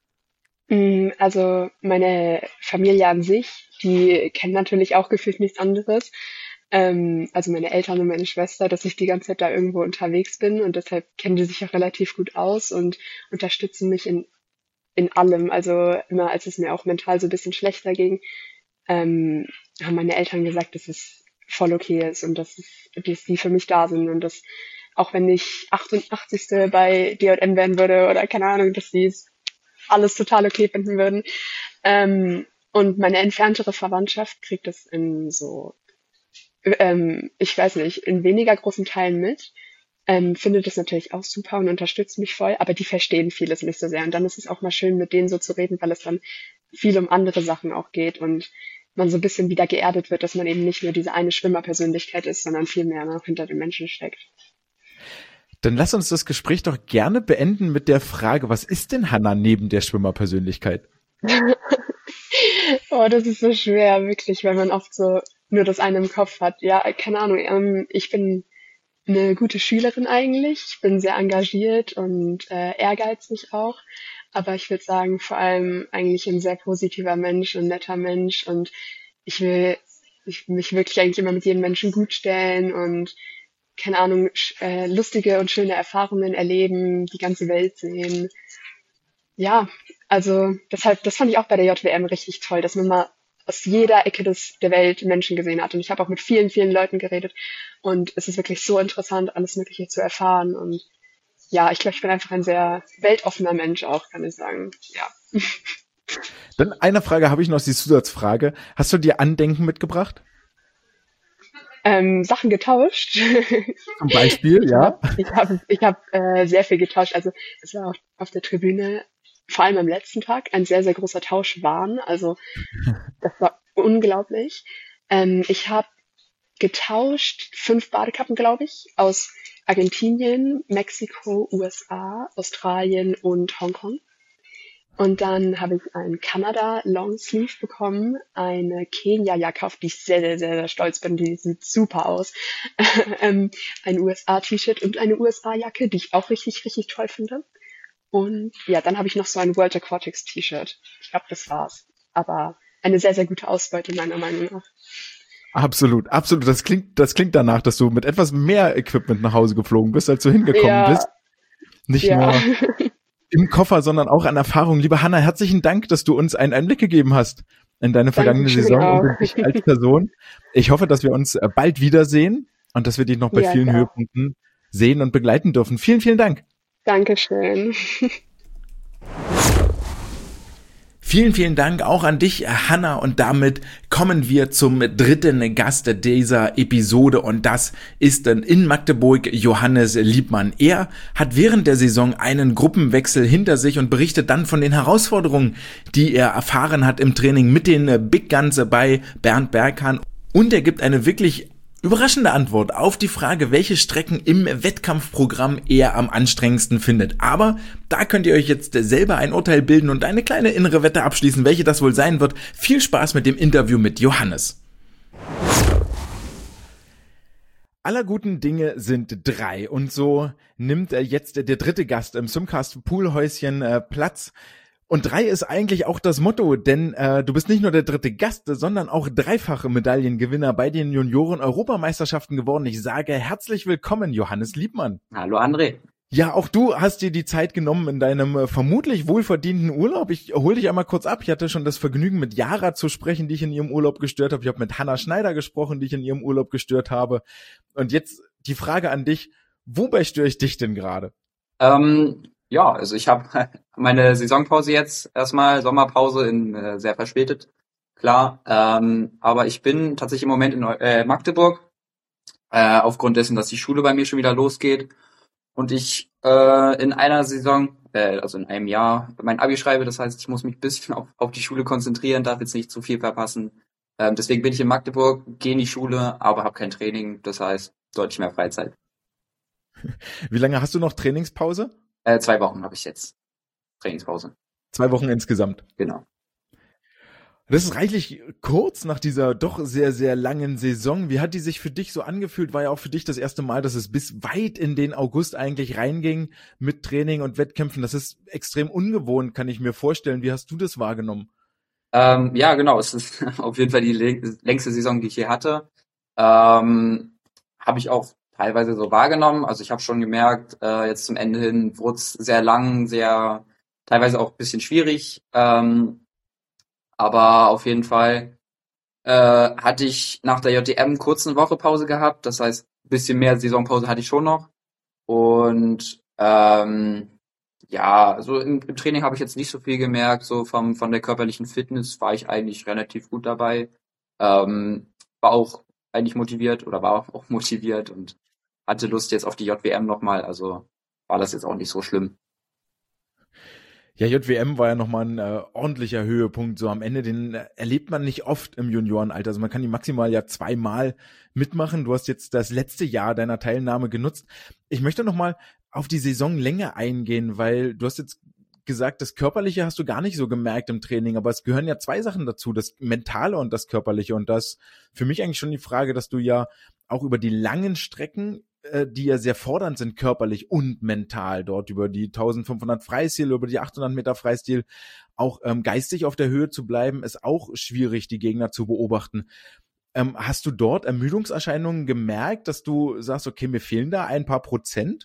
Also meine Familie an sich, die kennt natürlich auch gefühlt nichts anderes. Also meine Eltern und meine Schwester, dass ich die ganze Zeit da irgendwo unterwegs bin und deshalb kennen die sich auch relativ gut aus und unterstützen mich in allem. Also immer, als es mir auch mental so ein bisschen schlechter ging, haben meine Eltern gesagt, dass es voll okay ist und dass die für mich da sind und dass auch wenn ich 88. bei D&M werden würde oder keine Ahnung, dass die es alles total okay finden würden. Und meine entferntere Verwandtschaft kriegt das in so, ich weiß nicht, in weniger großen Teilen mit. Findet das natürlich auch super und unterstützt mich voll, aber die verstehen vieles nicht so sehr. Und dann ist es auch mal schön, mit denen so zu reden, weil es dann viel um andere Sachen auch geht und man so ein bisschen wieder geerdet wird, dass man eben nicht nur diese eine Schwimmerpersönlichkeit ist, sondern viel mehr noch hinter den Menschen steckt. Dann lass uns das Gespräch doch gerne beenden mit der Frage, was ist denn Hannah neben der Schwimmerpersönlichkeit? Oh, das ist so schwer, wirklich, weil man oft so nur das eine im Kopf hat. Ja, keine Ahnung, ich bin eine gute Schülerin eigentlich. Ich bin sehr engagiert und ehrgeizig auch. Aber ich würde sagen, vor allem eigentlich ein sehr positiver Mensch, ein netter Mensch. Und ich will mich wirklich eigentlich immer mit jedem Menschen gut stellen und keine Ahnung, lustige und schöne Erfahrungen erleben, die ganze Welt sehen. Ja, also deshalb, das fand ich auch bei der JWM richtig toll, dass man mal aus jeder Ecke der Welt Menschen gesehen hat. Und ich habe auch mit vielen, vielen Leuten geredet. Und es ist wirklich so interessant, alles Mögliche zu erfahren. Und ja, ich glaube, ich bin einfach ein sehr weltoffener Mensch auch, kann ich sagen. Ja. Dann eine Frage habe ich noch, die Zusatzfrage. Hast du dir Andenken mitgebracht? Sachen getauscht. Zum Beispiel, ja. Ich hab sehr viel getauscht. Also es war auf der Tribüne, vor allem am letzten Tag, ein sehr, sehr großer Tauschwahn. Also das war unglaublich. Ich habe getauscht 5 Badekappen, glaube ich, aus Argentinien, Mexiko, USA, Australien und Hongkong. Und dann habe ich einen Kanada Longsleeve bekommen, eine Kenia-Jacke, auf die ich sehr, sehr, sehr, sehr stolz bin, die sieht super aus, ein USA-T-Shirt und eine USA-Jacke, die ich auch richtig, richtig toll finde. Und ja, dann habe ich noch so ein World Aquatics T-Shirt. Ich glaube, das war's. Aber eine sehr, sehr gute Ausbeute meiner Meinung nach. Absolut, absolut. Das klingt danach, dass du mit etwas mehr Equipment nach Hause geflogen bist, als du hingekommen bist. Nicht nur im Koffer, sondern auch an Erfahrung. Liebe Hannah, herzlichen Dank, dass du uns einen Einblick gegeben hast in deine vergangene Saison und in dich als Person. Ich hoffe, dass wir uns bald wiedersehen und dass wir dich noch bei vielen Höhepunkten sehen und begleiten dürfen. Vielen, vielen Dank. Dankeschön. Vielen, vielen Dank auch an dich, Hannah, und damit kommen wir zum dritten Gast dieser Episode und das ist dann in Magdeburg Johannes Liebmann. Er hat während der Saison einen Gruppenwechsel hinter sich und berichtet dann von den Herausforderungen, die er erfahren hat im Training mit den Big Guns bei Bernd Berghahn und er gibt eine wirklich überraschende Antwort auf die Frage, welche Strecken im Wettkampfprogramm er am anstrengendsten findet. Aber da könnt ihr euch jetzt selber ein Urteil bilden und eine kleine innere Wette abschließen, welche das wohl sein wird. Viel Spaß mit dem Interview mit Johannes. Aller guten Dinge sind 3 und so nimmt jetzt der dritte Gast im Swimcast Poolhäuschen Platz. Und 3 ist eigentlich auch das Motto, denn du bist nicht nur der dritte Gast, sondern auch dreifache Medaillengewinner bei den Junioren-Europameisterschaften geworden. Ich sage herzlich willkommen, Johannes Liebmann. Hallo André. Ja, auch du hast dir die Zeit genommen in deinem vermutlich wohlverdienten Urlaub. Ich hole dich einmal kurz ab. Ich hatte schon das Vergnügen, mit Yara zu sprechen, die ich in ihrem Urlaub gestört habe. Ich habe mit Hannah Schneider gesprochen, die ich in ihrem Urlaub gestört habe. Und jetzt die Frage an dich, wobei störe ich dich denn gerade? Ja, also ich habe meine Saisonpause jetzt erstmal, Sommerpause sehr verspätet, klar. Aber ich bin tatsächlich im Moment in Magdeburg, aufgrund dessen, dass die Schule bei mir schon wieder losgeht und ich in einer Saison, also in einem Jahr, mein Abi schreibe. Das heißt, ich muss mich ein bisschen auf die Schule konzentrieren, darf jetzt nicht zu viel verpassen. Deswegen bin ich in Magdeburg, gehe in die Schule, aber habe kein Training. Das heißt, deutlich mehr Freizeit. Wie lange hast du noch Trainingspause? 2 Wochen habe ich jetzt Trainingspause. 2 Wochen insgesamt. Genau. Das ist reichlich kurz nach dieser doch sehr, sehr langen Saison. Wie hat die sich für dich so angefühlt? War ja auch für dich das erste Mal, dass es bis weit in den August eigentlich reinging mit Training und Wettkämpfen. Das ist extrem ungewohnt, kann ich mir vorstellen. Wie hast du das wahrgenommen? Ja, genau. Es ist auf jeden Fall die längste Saison, die ich je hatte. Habe ich auch teilweise so wahrgenommen. Also ich habe schon gemerkt, jetzt zum Ende hin wurde es sehr lang, sehr teilweise auch ein bisschen schwierig. Aber auf jeden Fall hatte ich nach der JDM kurz eine Woche Pause gehabt. Das heißt, ein bisschen mehr Saisonpause hatte ich schon noch. Und ja, so im Training habe ich jetzt nicht so viel gemerkt. So von der körperlichen Fitness war ich eigentlich relativ gut dabei. War auch eigentlich motiviert oder war auch motiviert und hatte Lust jetzt auf die JWM nochmal. Also war das jetzt auch nicht so schlimm. Ja, JWM war ja nochmal ein ordentlicher Höhepunkt. So am Ende, den erlebt man nicht oft im Juniorenalter. Also man kann die maximal ja 2-mal mitmachen. Du hast jetzt das letzte Jahr deiner Teilnahme genutzt. Ich möchte nochmal auf die Saisonlänge eingehen, weil du hast jetzt gesagt, das Körperliche hast du gar nicht so gemerkt im Training, aber es gehören ja 2 Sachen dazu, das Mentale und das Körperliche. Und das für mich eigentlich schon die Frage, dass du ja auch über die langen Strecken, die ja sehr fordernd sind, körperlich und mental, dort über die 1500 Freistil, über die 800 Meter Freistil, auch geistig auf der Höhe zu bleiben, ist auch schwierig, die Gegner zu beobachten. Hast du dort Ermüdungserscheinungen gemerkt, dass du sagst, okay, mir fehlen da ein paar Prozent?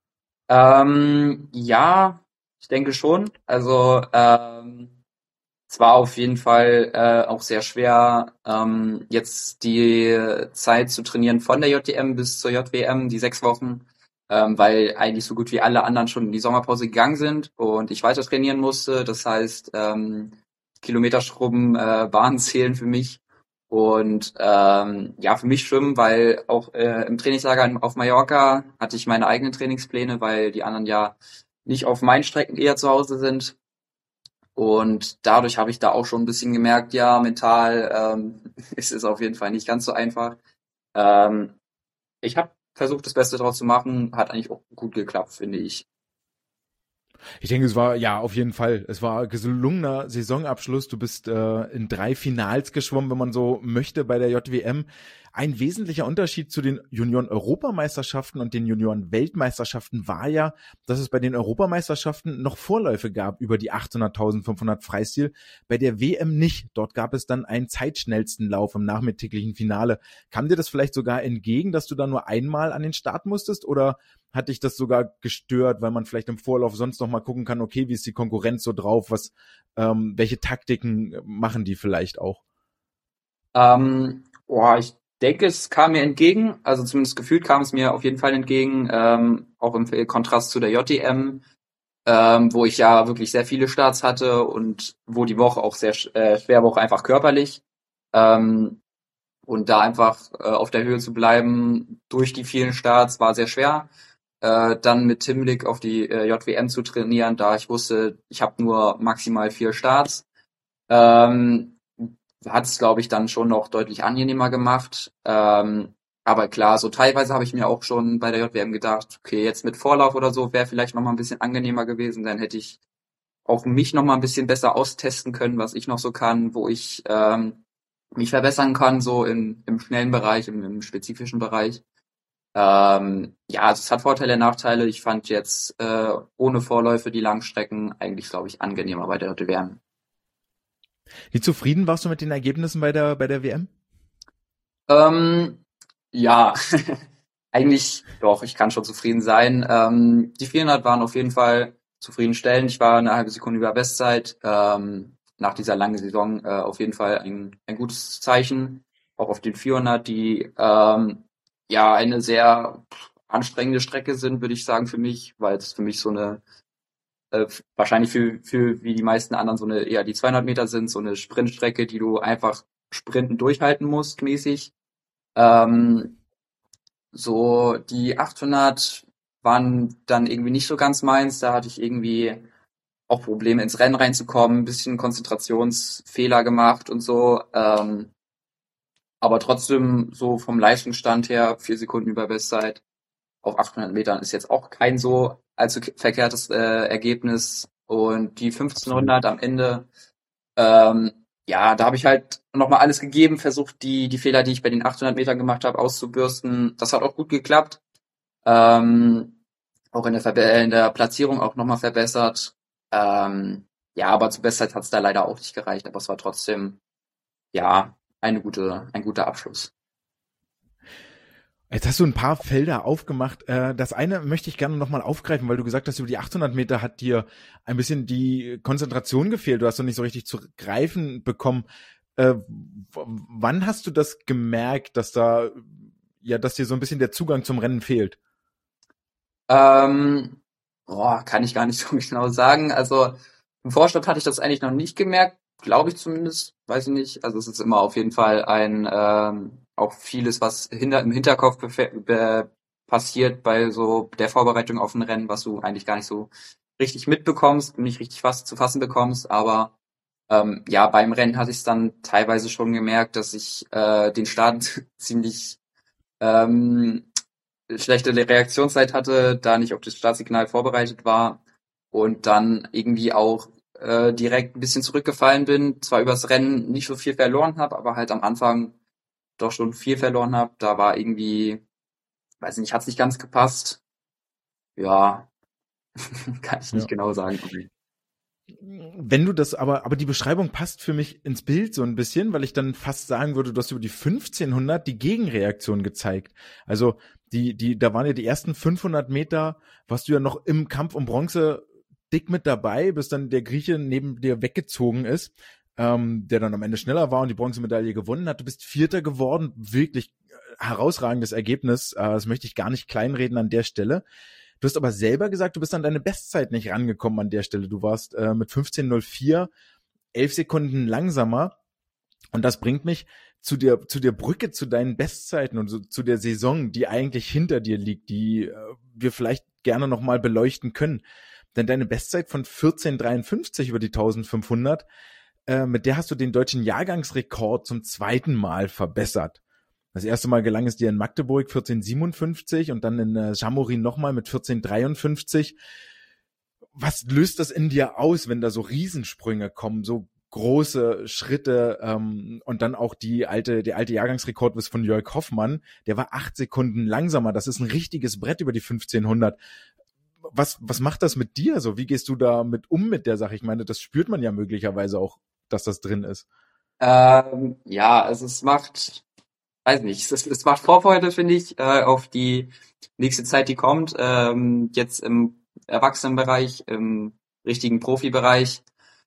Ja, ich denke schon. Also es war auf jeden Fall auch sehr schwer, jetzt die Zeit zu trainieren von der JDM bis zur JWM, die 6 Wochen, weil eigentlich so gut wie alle anderen schon in die Sommerpause gegangen sind und ich weiter trainieren musste. Das heißt, Kilometerschrubben waren zählen für mich. Und ja, für mich schwimmen, weil auch im Trainingslager auf Mallorca hatte ich meine eigenen Trainingspläne, weil die anderen ja nicht auf meinen Strecken eher zu Hause sind. Und dadurch habe ich da auch schon ein bisschen gemerkt, ja, mental ist es auf jeden Fall nicht ganz so einfach. Ähm, Ich habe versucht, das Beste draus zu machen, hat eigentlich auch gut geklappt, finde ich. Ich denke, es war, ja, auf jeden Fall. Es war ein gelungener Saisonabschluss. Du bist in 3 Finals geschwommen, wenn man so möchte, bei der JWM. Ein wesentlicher Unterschied zu den Junioren-Europameisterschaften und den Junioren-Weltmeisterschaften war ja, dass es bei den Europameisterschaften noch Vorläufe gab über die 800, 1500 Freistil. Bei der WM nicht. Dort gab es dann einen zeitschnellsten Lauf im nachmittäglichen Finale. Kam dir das vielleicht sogar entgegen, dass du da nur einmal an den Start musstest, oder hat dich das sogar gestört, weil man vielleicht im Vorlauf sonst noch mal gucken kann, okay, wie ist die Konkurrenz so drauf, welche Taktiken machen die vielleicht auch? Ich denke, es kam mir entgegen, also zumindest gefühlt kam es mir auf jeden Fall entgegen, auch im Kontrast zu der JDM, wo ich ja wirklich sehr viele Starts hatte und wo die Woche auch sehr schwer war, auch einfach körperlich. Und da einfach auf der Höhe zu bleiben durch die vielen Starts war sehr schwer. Dann mit Hinblick auf die JWM zu trainieren, da ich wusste, ich habe nur maximal 4 Starts, hat es, glaube ich, dann schon noch deutlich angenehmer gemacht. Aber klar, so teilweise habe ich mir auch schon bei der JWM gedacht, okay, jetzt mit Vorlauf oder so wäre vielleicht noch mal ein bisschen angenehmer gewesen, dann hätte ich auch mich noch mal ein bisschen besser austesten können, was ich noch so kann, wo ich mich verbessern kann, so im schnellen Bereich, im spezifischen Bereich. Ja, also es hat Vorteile, Nachteile. Ich fand jetzt ohne Vorläufe die Langstrecken eigentlich, glaube ich, angenehmer bei der WM. Wie zufrieden warst du mit den Ergebnissen bei der WM? Ja, eigentlich doch, ich kann schon zufrieden sein. Die 400 waren auf jeden Fall zufriedenstellend. Ich war eine halbe Sekunde über Bestzeit. Nach dieser langen Saison auf jeden Fall ein gutes Zeichen. Auch auf den 400, die ja eine sehr anstrengende Strecke sind, würde ich sagen, für mich, weil es für mich so eine wahrscheinlich für wie die meisten anderen die 200 Meter sind, so eine Sprintstrecke, die du einfach sprinten durchhalten musst, mäßig. So die 800 waren dann irgendwie nicht so ganz meins, da hatte ich irgendwie auch Probleme ins Rennen reinzukommen, ein bisschen Konzentrationsfehler gemacht und so. Aber trotzdem so vom Leistungsstand her 4 Sekunden über Bestzeit auf 800 Metern ist jetzt auch kein so allzu verkehrtes Ergebnis. Und die 1500 am Ende, da habe ich halt nochmal alles gegeben, versucht die Fehler, die ich bei den 800 Metern gemacht habe, auszubürsten. Das hat auch gut geklappt. Auch in der Platzierung auch nochmal verbessert. Aber zur Bestzeit hat es da leider auch nicht gereicht, aber es war trotzdem, ein guter Abschluss. Jetzt hast du ein paar Felder aufgemacht. Das eine möchte ich gerne nochmal aufgreifen, weil du gesagt hast, über die 800 Meter hat dir ein bisschen die Konzentration gefehlt. Du hast noch nicht so richtig zu greifen bekommen. Wann hast du das gemerkt, dass dir so ein bisschen der Zugang zum Rennen fehlt? Kann ich gar nicht so genau sagen. Also im Vorstand hatte ich das eigentlich noch nicht gemerkt, glaube ich zumindest, weiß ich nicht. Also es ist immer auf jeden Fall auch vieles, was im Hinterkopf passiert bei so der Vorbereitung auf ein Rennen, was du eigentlich gar nicht so richtig mitbekommst, nicht richtig was zu fassen bekommst. Aber beim Rennen hatte ich es dann teilweise schon gemerkt, dass ich den Start ziemlich schlechte Reaktionszeit hatte, da nicht auf das Startsignal vorbereitet war und dann irgendwie auch direkt ein bisschen zurückgefallen bin, zwar übers Rennen nicht so viel verloren habe, aber halt am Anfang doch schon viel verloren habe. Da war irgendwie, weiß nicht, hat's nicht ganz gepasst. Ja, kann ich nicht genau sagen. Wenn du das aber die Beschreibung passt für mich ins Bild so ein bisschen, weil ich dann fast sagen würde, du hast über die 1500 die Gegenreaktion gezeigt. Also da waren ja die ersten 500 Meter, warst du ja noch im Kampf um Bronze dick mit dabei, bis dann der Grieche neben dir weggezogen ist, der dann am Ende schneller war und die Bronzemedaille gewonnen hat. Du bist Vierter geworden, wirklich herausragendes Ergebnis. Das möchte ich gar nicht kleinreden an der Stelle. Du hast aber selber gesagt, du bist an deine Bestzeit nicht rangekommen an der Stelle. Du warst mit 15:04 11 Sekunden langsamer. Und das bringt mich zu der Brücke zu deinen Bestzeiten und so, zu der Saison, die eigentlich hinter dir liegt, die wir vielleicht gerne nochmal beleuchten können. Denn deine Bestzeit von 14:53 über die 1500, mit der hast du den deutschen Jahrgangsrekord zum zweiten Mal verbessert. Das erste Mal gelang es dir in Magdeburg 14:57 und dann in Chamonix nochmal mit 14:53. Was löst das in dir aus, wenn da so Riesensprünge kommen, so große Schritte und dann auch der alte Jahrgangsrekord ist von Jörg Hoffmann, der war 8 Sekunden langsamer. Das ist ein richtiges Brett über die 1500. Was macht das mit dir so? Wie gehst du da mit der Sache? Ich meine, das spürt man ja möglicherweise auch, dass das drin ist. Also es macht, weiß nicht, es macht Vorfreude, finde ich, auf die nächste Zeit, die kommt, jetzt im Erwachsenenbereich, im richtigen Profibereich.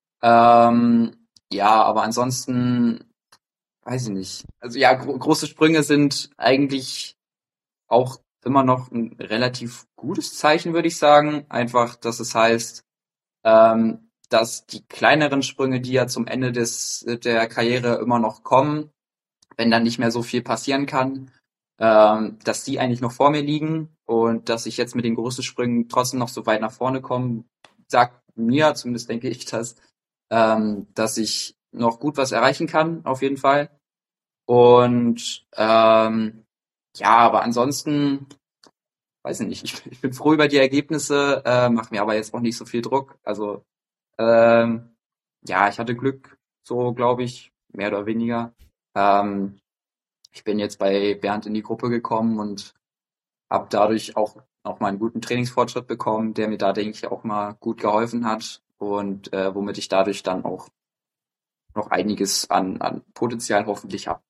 Aber ansonsten, weiß ich nicht. Also große Sprünge sind eigentlich auch immer noch ein relativ gutes Zeichen, würde ich sagen. Einfach, dass es heißt, dass die kleineren Sprünge, die ja zum Ende der Karriere immer noch kommen, wenn dann nicht mehr so viel passieren kann, dass die eigentlich noch vor mir liegen und dass ich jetzt mit den großen Sprüngen trotzdem noch so weit nach vorne komme, sagt mir, zumindest denke ich das, dass ich noch gut was erreichen kann, auf jeden Fall. Und aber ansonsten, weiß ich nicht, ich bin froh über die Ergebnisse, mache mir aber jetzt auch nicht so viel Druck. Also ich hatte Glück, so glaube ich, mehr oder weniger. Ich bin jetzt bei Bernd in die Gruppe gekommen und habe dadurch auch mal einen guten Trainingsfortschritt bekommen, der mir da, denke ich, auch mal gut geholfen hat und womit ich dadurch dann auch noch einiges an Potenzial hoffentlich habe.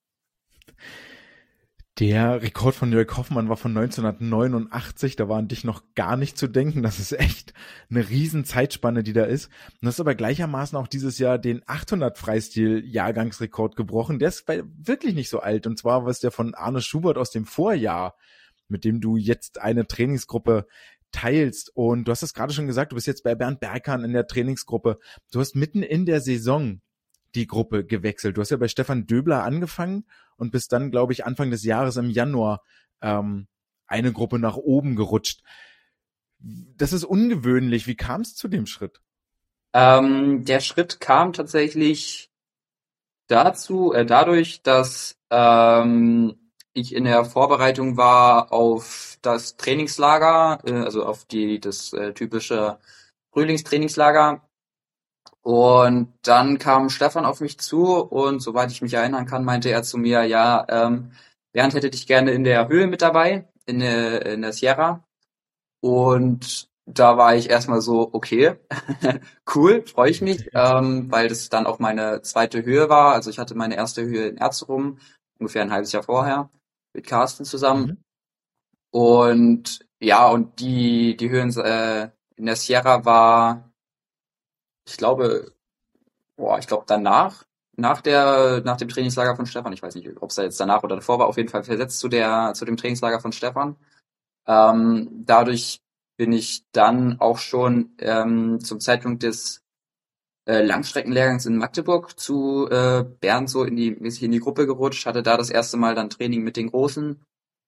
Der Rekord von Jörg Hoffmann war von 1989, da war an dich noch gar nicht zu denken. Das ist echt eine riesen Zeitspanne, die da ist. Und das ist aber gleichermaßen auch dieses Jahr den 800 Freistil-Jahrgangsrekord gebrochen. Der ist wirklich nicht so alt. Und zwar war es der von Arne Schubert aus dem Vorjahr, mit dem du jetzt eine Trainingsgruppe teilst. Und du hast es gerade schon gesagt, du bist jetzt bei Bernd Berghahn in der Trainingsgruppe. Du hast mitten in der Saison die Gruppe gewechselt. Du hast ja bei Stefan Döbler angefangen und bist dann, glaube ich, Anfang des Jahres im Januar eine Gruppe nach oben gerutscht. Das ist ungewöhnlich. Wie kam es zu dem Schritt? Der Schritt kam tatsächlich dadurch, dass ich in der Vorbereitung war auf das Trainingslager, also auf das typische Frühlingstrainingslager. Und dann kam Stefan auf mich zu und soweit ich mich erinnern kann, meinte er zu mir, ja, Bernd hätte dich gerne in der Höhe mit dabei, in der Sierra. Und da war ich erstmal so, okay, cool, freue ich mich, weil das dann auch meine zweite Höhe war. Also ich hatte meine erste Höhe in Erzurum, ungefähr ein halbes Jahr vorher, mit Carsten zusammen. Und ja, und die Höhe in der Sierra war, ich glaube danach, nach dem Trainingslager von Stefan, ich weiß nicht, ob es da jetzt danach oder davor war, auf jeden Fall versetzt zu dem Trainingslager von Stefan. Dadurch bin ich dann auch schon zum Zeitpunkt des Langstreckenlehrgangs in Magdeburg zu Bernd so mäßig in die Gruppe gerutscht, hatte da das erste Mal dann Training mit den Großen.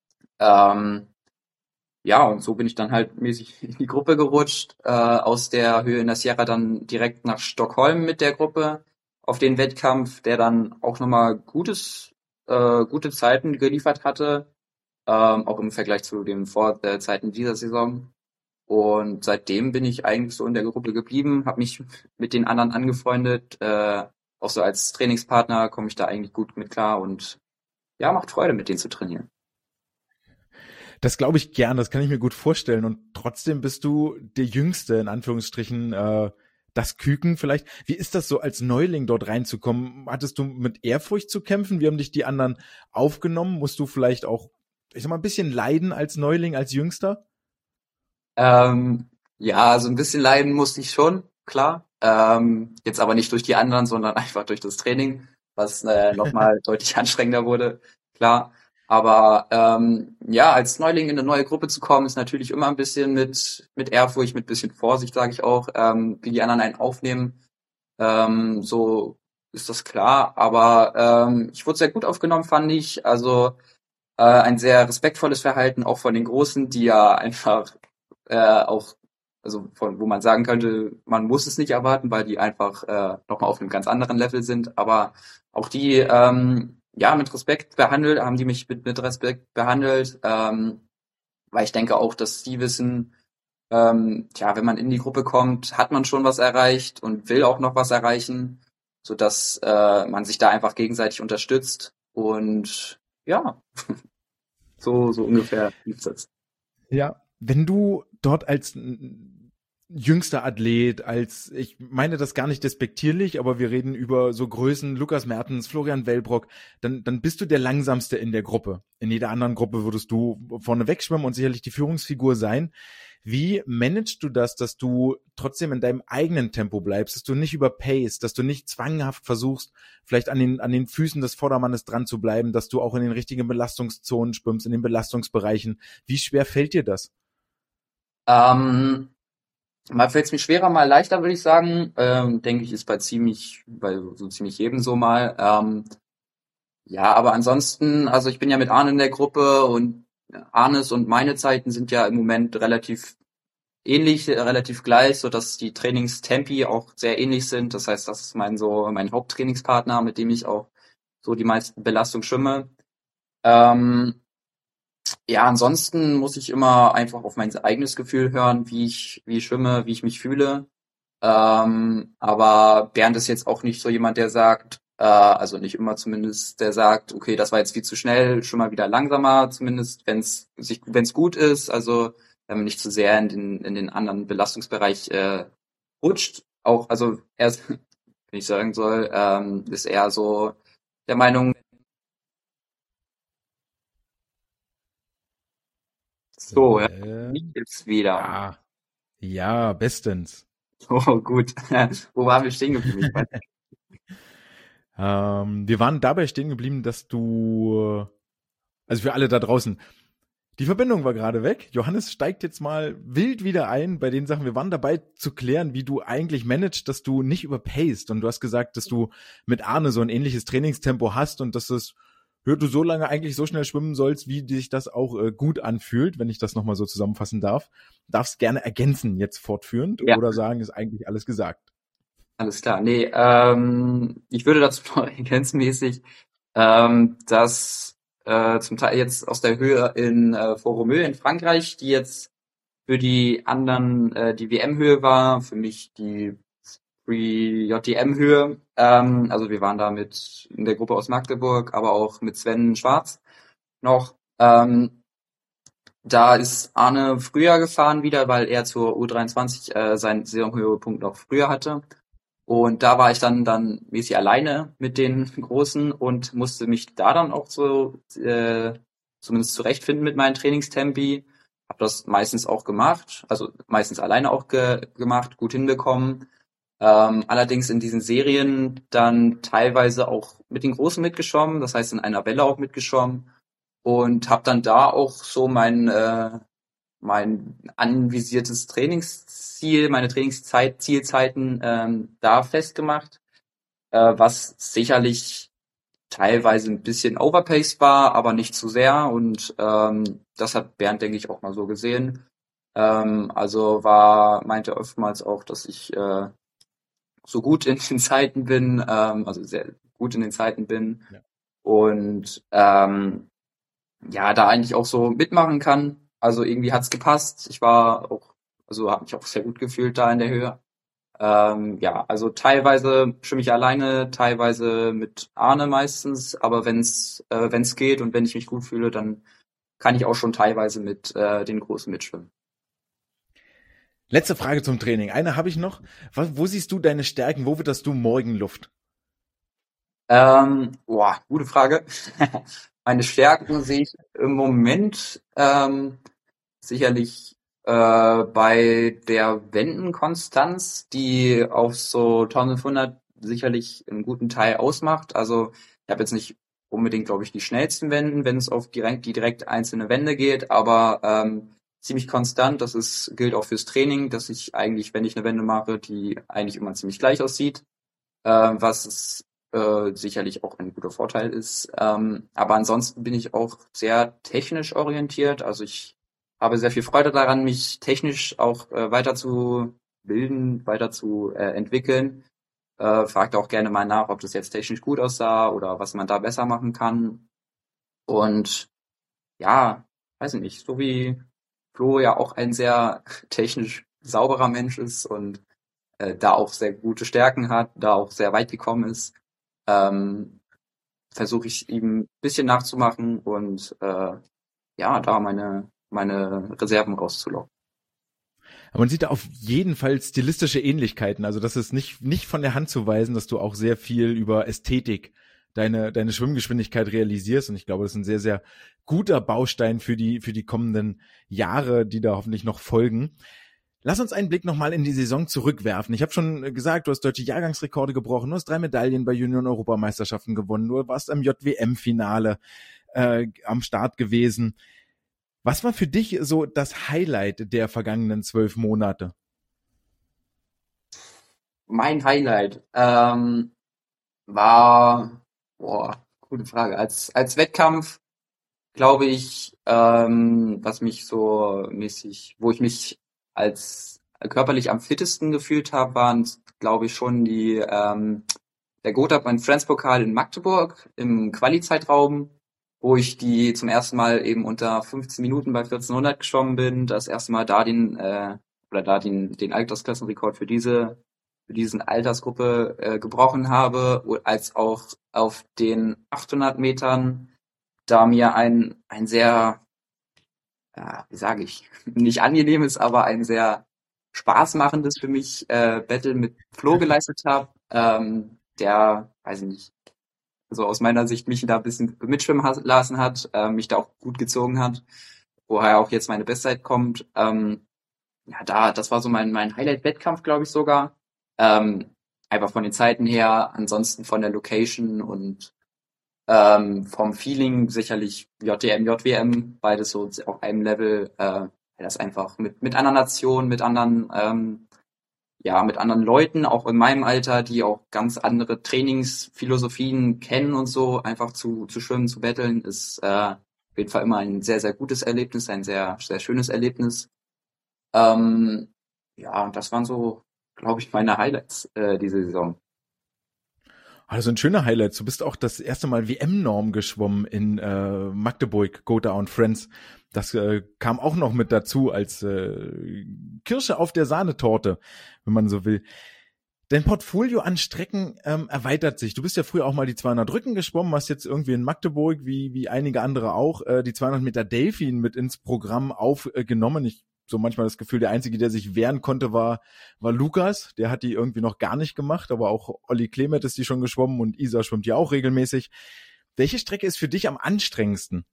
Ja, und so bin ich dann halt mäßig in die Gruppe gerutscht, aus der Höhe in der Sierra dann direkt nach Stockholm mit der Gruppe auf den Wettkampf, der dann auch nochmal gute Zeiten geliefert hatte, auch im Vergleich zu den Vorzeiten dieser Saison. Und seitdem bin ich eigentlich so in der Gruppe geblieben, habe mich mit den anderen angefreundet, auch so als Trainingspartner komme ich da eigentlich gut mit klar und ja, macht Freude, mit denen zu trainieren. Das glaube ich gern, das kann ich mir gut vorstellen. Und trotzdem bist du der Jüngste, in Anführungsstrichen, das Küken vielleicht. Wie ist das so, als Neuling dort reinzukommen? Hattest du mit Ehrfurcht zu kämpfen? Wie haben dich die anderen aufgenommen? Musst du vielleicht auch, ich sag mal, ein bisschen leiden als Neuling, als Jüngster? Ja, so ein bisschen leiden musste ich schon, klar. Jetzt aber nicht durch die anderen, sondern einfach durch das Training, was nochmal deutlich anstrengender wurde, klar. Aber ja, als Neuling in eine neue Gruppe zu kommen, ist natürlich immer ein bisschen mit Ehrfurcht, mit bisschen Vorsicht, sage ich auch, wie die anderen einen aufnehmen. So ist das klar. Aber ich wurde sehr gut aufgenommen, fand ich. Also ein sehr respektvolles Verhalten auch von den Großen, die ja einfach auch, also wo man sagen könnte, man muss es nicht erwarten, weil die einfach nochmal auf einem ganz anderen Level sind. Aber auch die ja, mit Respekt behandelt, haben die mich mit Respekt behandelt, weil ich denke auch, dass die wissen, tja, wenn man in die Gruppe kommt, hat man schon was erreicht und will auch noch was erreichen, sodass man sich da einfach gegenseitig unterstützt und ja, so ungefähr lief's jetzt. Ja, wenn du dort als jüngster Athlet, ich meine das gar nicht despektierlich, aber wir reden über so Größen, Lukas Mertens, Florian Wellbrock, dann bist du der Langsamste in der Gruppe. In jeder anderen Gruppe würdest du vorne wegschwimmen und sicherlich die Führungsfigur sein. Wie managst du das, dass du trotzdem in deinem eigenen Tempo bleibst, dass du nicht überpaced, dass du nicht zwanghaft versuchst, vielleicht an den Füßen des Vordermannes dran zu bleiben, dass du auch in den richtigen Belastungszonen schwimmst, in den Belastungsbereichen. Wie schwer fällt dir das? Mal fällt es mir schwerer, mal leichter, würde ich sagen. Denke ich, ist bei so ziemlich jedem so mal. Ja, aber ansonsten, also ich bin ja mit Arne in der Gruppe und Arnes und meine Zeiten sind ja im Moment relativ ähnlich, relativ gleich, so dass die Trainingstempi auch sehr ähnlich sind. Das heißt, das ist mein Haupttrainingspartner, mit dem ich auch so die meisten Belastungen schwimme. Ja, ansonsten muss ich immer einfach auf mein eigenes Gefühl hören, wie ich schwimme, wie ich mich fühle. Aber Bernd ist jetzt auch nicht so jemand, der sagt, also nicht immer zumindest, der sagt, okay, das war jetzt viel zu schnell, schon mal wieder langsamer, zumindest wenn's gut ist, also wenn man nicht zu sehr in den anderen Belastungsbereich rutscht. Auch, also er ist, wenn ich sagen soll, ist eher so der Meinung, so, jetzt wieder. Ja, bestens. Oh, gut. Wo waren wir stehen geblieben? Wir waren dabei stehen geblieben, dass du, also für alle da draußen, Die Verbindung war gerade weg. Johannes steigt jetzt mal wild wieder ein bei den Sachen. Wir waren dabei zu klären, wie du eigentlich managst, dass du nicht überpaced. Und du hast gesagt, dass du mit Arne so ein ähnliches Trainingstempo hast und dass du so lange eigentlich so schnell schwimmen sollst, wie sich das auch gut anfühlt, wenn ich das nochmal so zusammenfassen darf. Darfst gerne ergänzen jetzt fortführend oder sagen, ist eigentlich alles gesagt. Alles klar. Nee, ich würde dazu noch ergänzmäßig, dass zum Teil jetzt aus der Höhe in Font-Romeu in Frankreich, die jetzt für die anderen die WM-Höhe war, für mich die Free-JDM-Höhe. Also wir waren da mit in der Gruppe aus Magdeburg, aber auch mit Sven Schwarz noch. Da ist Arne früher gefahren wieder, weil er zur U23 seinen Saisonhöhepunkt noch früher hatte. Und da war ich dann mäßig alleine mit den Großen und musste mich da dann auch so zumindest zurechtfinden mit meinen Trainingstempi. Hab das meistens auch gemacht, also meistens alleine auch gemacht, gut hinbekommen. Allerdings in diesen Serien dann teilweise auch mit den Großen mitgeschwommen, das heißt in einer Welle auch mitgeschwommen und habe dann da auch so mein anvisiertes Trainingsziel, meine Zielzeiten da festgemacht, was sicherlich teilweise ein bisschen overpaced war, aber nicht zu sehr und das hat Bernd, denke ich, auch mal so gesehen. Also meinte oftmals auch, dass ich so gut in den Zeiten bin, also sehr gut in den Zeiten bin und da eigentlich auch so mitmachen kann. Also irgendwie hat's gepasst. Ich war auch, also habe mich auch sehr gut gefühlt da in der Höhe. Also teilweise schwimme ich alleine, teilweise mit Arne meistens, aber wenn's geht und wenn ich mich gut fühle, dann kann ich auch schon teilweise mit den Großen mitschwimmen. Letzte Frage zum Training. Eine habe ich noch. Wo siehst du deine Stärken? Wo witterst du morgen Luft? Gute Frage. Meine Stärken sehe ich im Moment sicherlich bei der Wendenkonstanz, die auf so 1500 sicherlich einen guten Teil ausmacht. Also ich habe jetzt nicht unbedingt, glaube ich, die schnellsten Wenden, wenn es auf direkt einzelne Wände geht, aber ziemlich konstant. Gilt auch fürs Training, dass ich eigentlich, wenn ich eine Wende mache, die eigentlich immer ziemlich gleich aussieht, was sicherlich auch ein guter Vorteil ist. Aber ansonsten bin ich auch sehr technisch orientiert. Also ich habe sehr viel Freude daran, mich technisch auch weiter zu bilden, weiter zu entwickeln. Fragt auch gerne mal nach, ob das jetzt technisch gut aussah oder was man da besser machen kann. Und ja, weiß ich nicht, so wie Flo ja auch ein sehr technisch sauberer Mensch ist und da auch sehr gute Stärken hat, da auch sehr weit gekommen ist, versuche ich ihm ein bisschen nachzumachen und da meine Reserven rauszulocken. Aber man sieht da auf jeden Fall stilistische Ähnlichkeiten. Also das ist nicht von der Hand zu weisen, dass du auch sehr viel über Ästhetik deine Schwimmgeschwindigkeit realisierst. Und ich glaube, das ist ein sehr, sehr guter Baustein für die kommenden Jahre, die da hoffentlich noch folgen. Lass uns einen Blick nochmal in die Saison zurückwerfen. Ich habe schon gesagt, du hast deutsche Jahrgangsrekorde gebrochen, du hast 3 Medaillen bei Junioren-Europameisterschaften gewonnen, du warst am JWM-Finale am Start gewesen. Was war für dich so das Highlight der vergangenen 12 Monate? Mein Highlight war, gute Frage. Als Wettkampf glaube ich, wo ich mich als körperlich am fittesten gefühlt habe, waren, glaube ich, schon der Gotthard mein Friends-Pokal in Magdeburg im Quali-Zeitraum, wo ich die zum ersten Mal eben unter 15 Minuten bei 1400 geschwommen bin, das erste Mal da den Altersklassenrekord für diesen Altersgruppe gebrochen habe, als auch auf den 800 Metern, da mir ein sehr, nicht angenehmes, aber ein sehr spaßmachendes für mich Battle mit Flo geleistet habe, der, weiß ich nicht, also aus meiner Sicht mich da ein bisschen mitschwimmen lassen hat, mich da auch gut gezogen hat, woher auch jetzt meine Bestzeit kommt. Das war so mein Highlight-Wettkampf, glaube ich sogar. Einfach von den Zeiten her, ansonsten von der Location und Vom Feeling sicherlich JDM, JWM, beides so auf einem Level, das einfach mit anderen Nationen, mit anderen Leuten, auch in meinem Alter, die auch ganz andere Trainingsphilosophien kennen und so, einfach zu schwimmen, zu betteln, ist auf jeden Fall immer ein sehr, sehr gutes Erlebnis, ein sehr, sehr schönes Erlebnis. Und das waren so, glaube ich, meine Highlights diese Saison. Also ein schöner Highlight. Du bist auch das erste Mal WM-Norm geschwommen in Magdeburg, Gotha und Friends. Das kam auch noch mit dazu als Kirsche auf der Sahnetorte, wenn man so will. Dein Portfolio an Strecken erweitert sich. Du bist ja früher auch mal die 200 Rücken geschwommen, hast jetzt irgendwie in Magdeburg, wie einige andere auch, die 200 Meter Delfin mit ins Programm aufgenommen. Ich so manchmal das Gefühl, der Einzige, der sich wehren konnte, war Lukas. Der hat die irgendwie noch gar nicht gemacht, aber auch Olli Klemet ist die schon geschwommen und Isa schwimmt die auch regelmäßig. Welche Strecke ist für dich am anstrengendsten?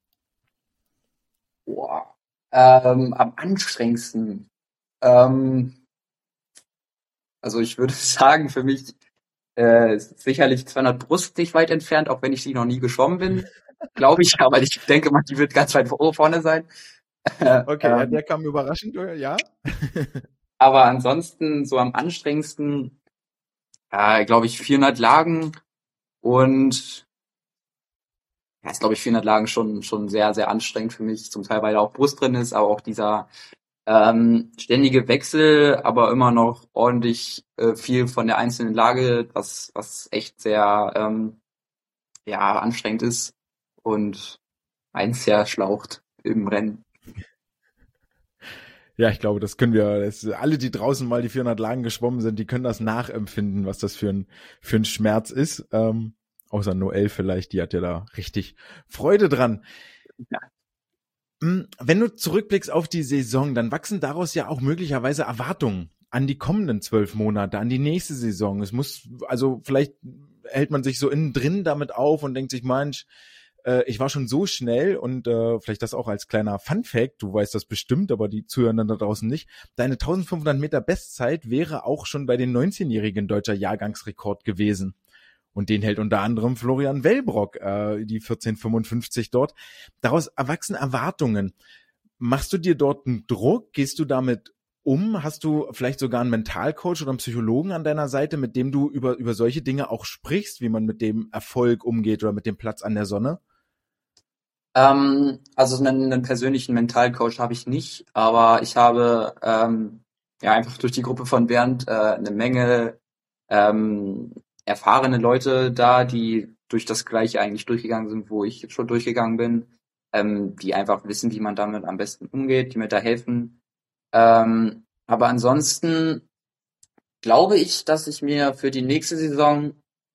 Boah, am anstrengendsten. Also ich würde sagen, für mich ist sicherlich 200 Brust nicht weit entfernt, auch wenn ich die noch nie geschwommen bin, glaube ich. Aber ich denke mal, die wird ganz weit vorne sein. Okay, der kam überraschend, ja. Aber ansonsten so am anstrengendsten, glaube ich, 400 Lagen und ist, glaube ich, 400 Lagen schon sehr, sehr anstrengend für mich, zum Teil, weil da auch Brust drin ist, aber auch dieser ständige Wechsel, aber immer noch ordentlich viel von der einzelnen Lage, was echt sehr anstrengend ist und eins sehr schlaucht im Rennen. Ja, ich glaube, das können wir, alle, die draußen mal die 400 Lagen geschwommen sind, die können das nachempfinden, was das für ein Schmerz ist. Außer Noelle vielleicht, die hat ja da richtig Freude dran. Ja. Wenn du zurückblickst auf die Saison, dann wachsen daraus ja auch möglicherweise Erwartungen an die kommenden 12 Monate, an die nächste Saison. Vielleicht hält man sich so innen drin damit auf und denkt sich, Mensch, ich war schon so schnell und vielleicht das auch als kleiner Funfact, du weißt das bestimmt, aber die Zuhörer da draußen nicht, deine 1500 Meter Bestzeit wäre auch schon bei den 19-Jährigen deutscher Jahrgangsrekord gewesen. Und den hält unter anderem Florian Wellbrock, die 14,55 dort. Daraus erwachsen Erwartungen. Machst du dir dort einen Druck? Gehst du damit um? Hast du vielleicht sogar einen Mentalcoach oder einen Psychologen an deiner Seite, mit dem du über solche Dinge auch sprichst, wie man mit dem Erfolg umgeht oder mit dem Platz an der Sonne? Also einen persönlichen Mentalcoach habe ich nicht, aber ich habe einfach durch die Gruppe von Bernd eine Menge erfahrene Leute da, die durch das Gleiche eigentlich durchgegangen sind, wo ich schon durchgegangen bin, die einfach wissen, wie man damit am besten umgeht, die mir da helfen. Aber ansonsten glaube ich, dass ich mir für die nächste Saison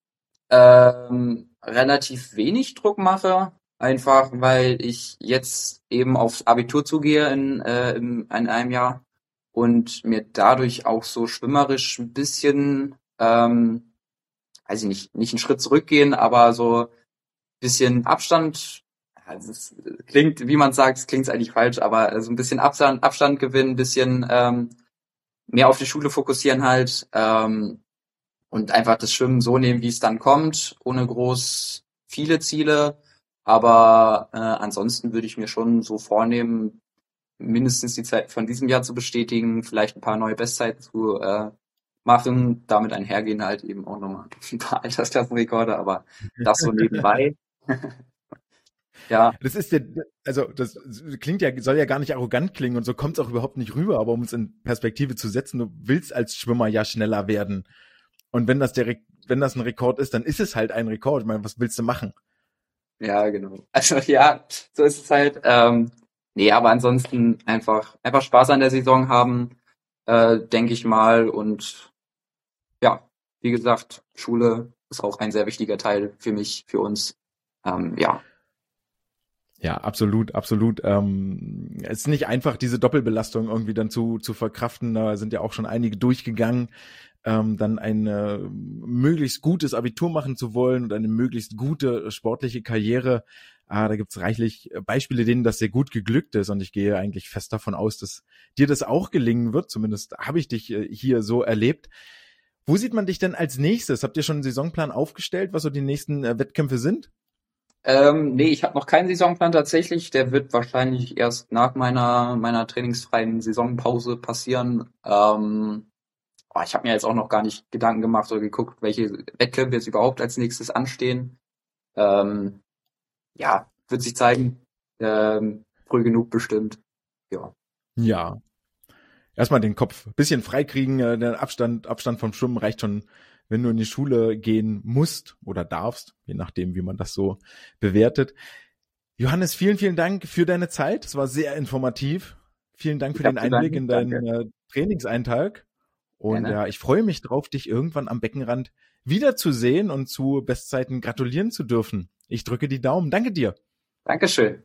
relativ wenig Druck mache, einfach weil ich jetzt eben aufs Abitur zugehe in einem Jahr und mir dadurch auch so schwimmerisch ein bisschen weiß ich nicht einen Schritt zurückgehen, aber so ein bisschen Abstand, also es klingt, wie man sagt, es klingt eigentlich falsch, aber so ein bisschen Abstand gewinnen, ein bisschen mehr auf die Schule fokussieren halt und einfach das Schwimmen so nehmen, wie es dann kommt, ohne groß viele Ziele, aber ansonsten würde ich mir schon so vornehmen, mindestens die Zeit von diesem Jahr zu bestätigen, vielleicht ein paar neue Bestzeiten zu machen, damit einhergehen halt eben auch nochmal ein paar Altersklassenrekorde, aber das so nebenbei. Ja. Das ist das klingt ja, soll ja gar nicht arrogant klingen und so kommt es auch überhaupt nicht rüber, aber um es in Perspektive zu setzen, du willst als Schwimmer ja schneller werden. Und wenn das ein Rekord ist, dann ist es halt ein Rekord. Ich meine, was willst du machen? Ja, genau. Also ja, so ist es halt. Aber ansonsten einfach Spaß an der Saison haben, denke ich mal. Und ja, wie gesagt, Schule ist auch ein sehr wichtiger Teil für mich, für uns. Ja, absolut. Es ist nicht einfach, diese Doppelbelastung irgendwie dann zu verkraften. Da sind ja auch schon einige durchgegangen, dann ein möglichst gutes Abitur machen zu wollen und eine möglichst gute sportliche Karriere. Da gibt's reichlich Beispiele, denen das sehr gut geglückt ist und ich gehe eigentlich fest davon aus, dass dir das auch gelingen wird. Zumindest habe ich dich hier so erlebt. Wo sieht man dich denn als nächstes? Habt ihr schon einen Saisonplan aufgestellt, was so die nächsten Wettkämpfe sind? Nee, ich habe noch keinen Saisonplan tatsächlich. Der wird wahrscheinlich erst nach meiner trainingsfreien Saisonpause passieren. Ich habe mir jetzt auch noch gar nicht Gedanken gemacht oder geguckt, welche Wettkämpfe jetzt überhaupt als nächstes anstehen. Wird sich zeigen. Früh genug bestimmt. Ja. Ja. Erstmal den Kopf ein bisschen freikriegen. Der Abstand vom Schwimmen reicht schon, wenn du in die Schule gehen musst oder darfst, je nachdem, wie man das so bewertet. Johannes, vielen, vielen Dank für deine Zeit. Es war sehr informativ. Vielen Dank für den Einblick in deinen Trainingseintag. Und ja, ich freue mich drauf, dich irgendwann am Beckenrand wiederzusehen und zu Bestzeiten gratulieren zu dürfen. Ich drücke die Daumen. Danke dir. Dankeschön.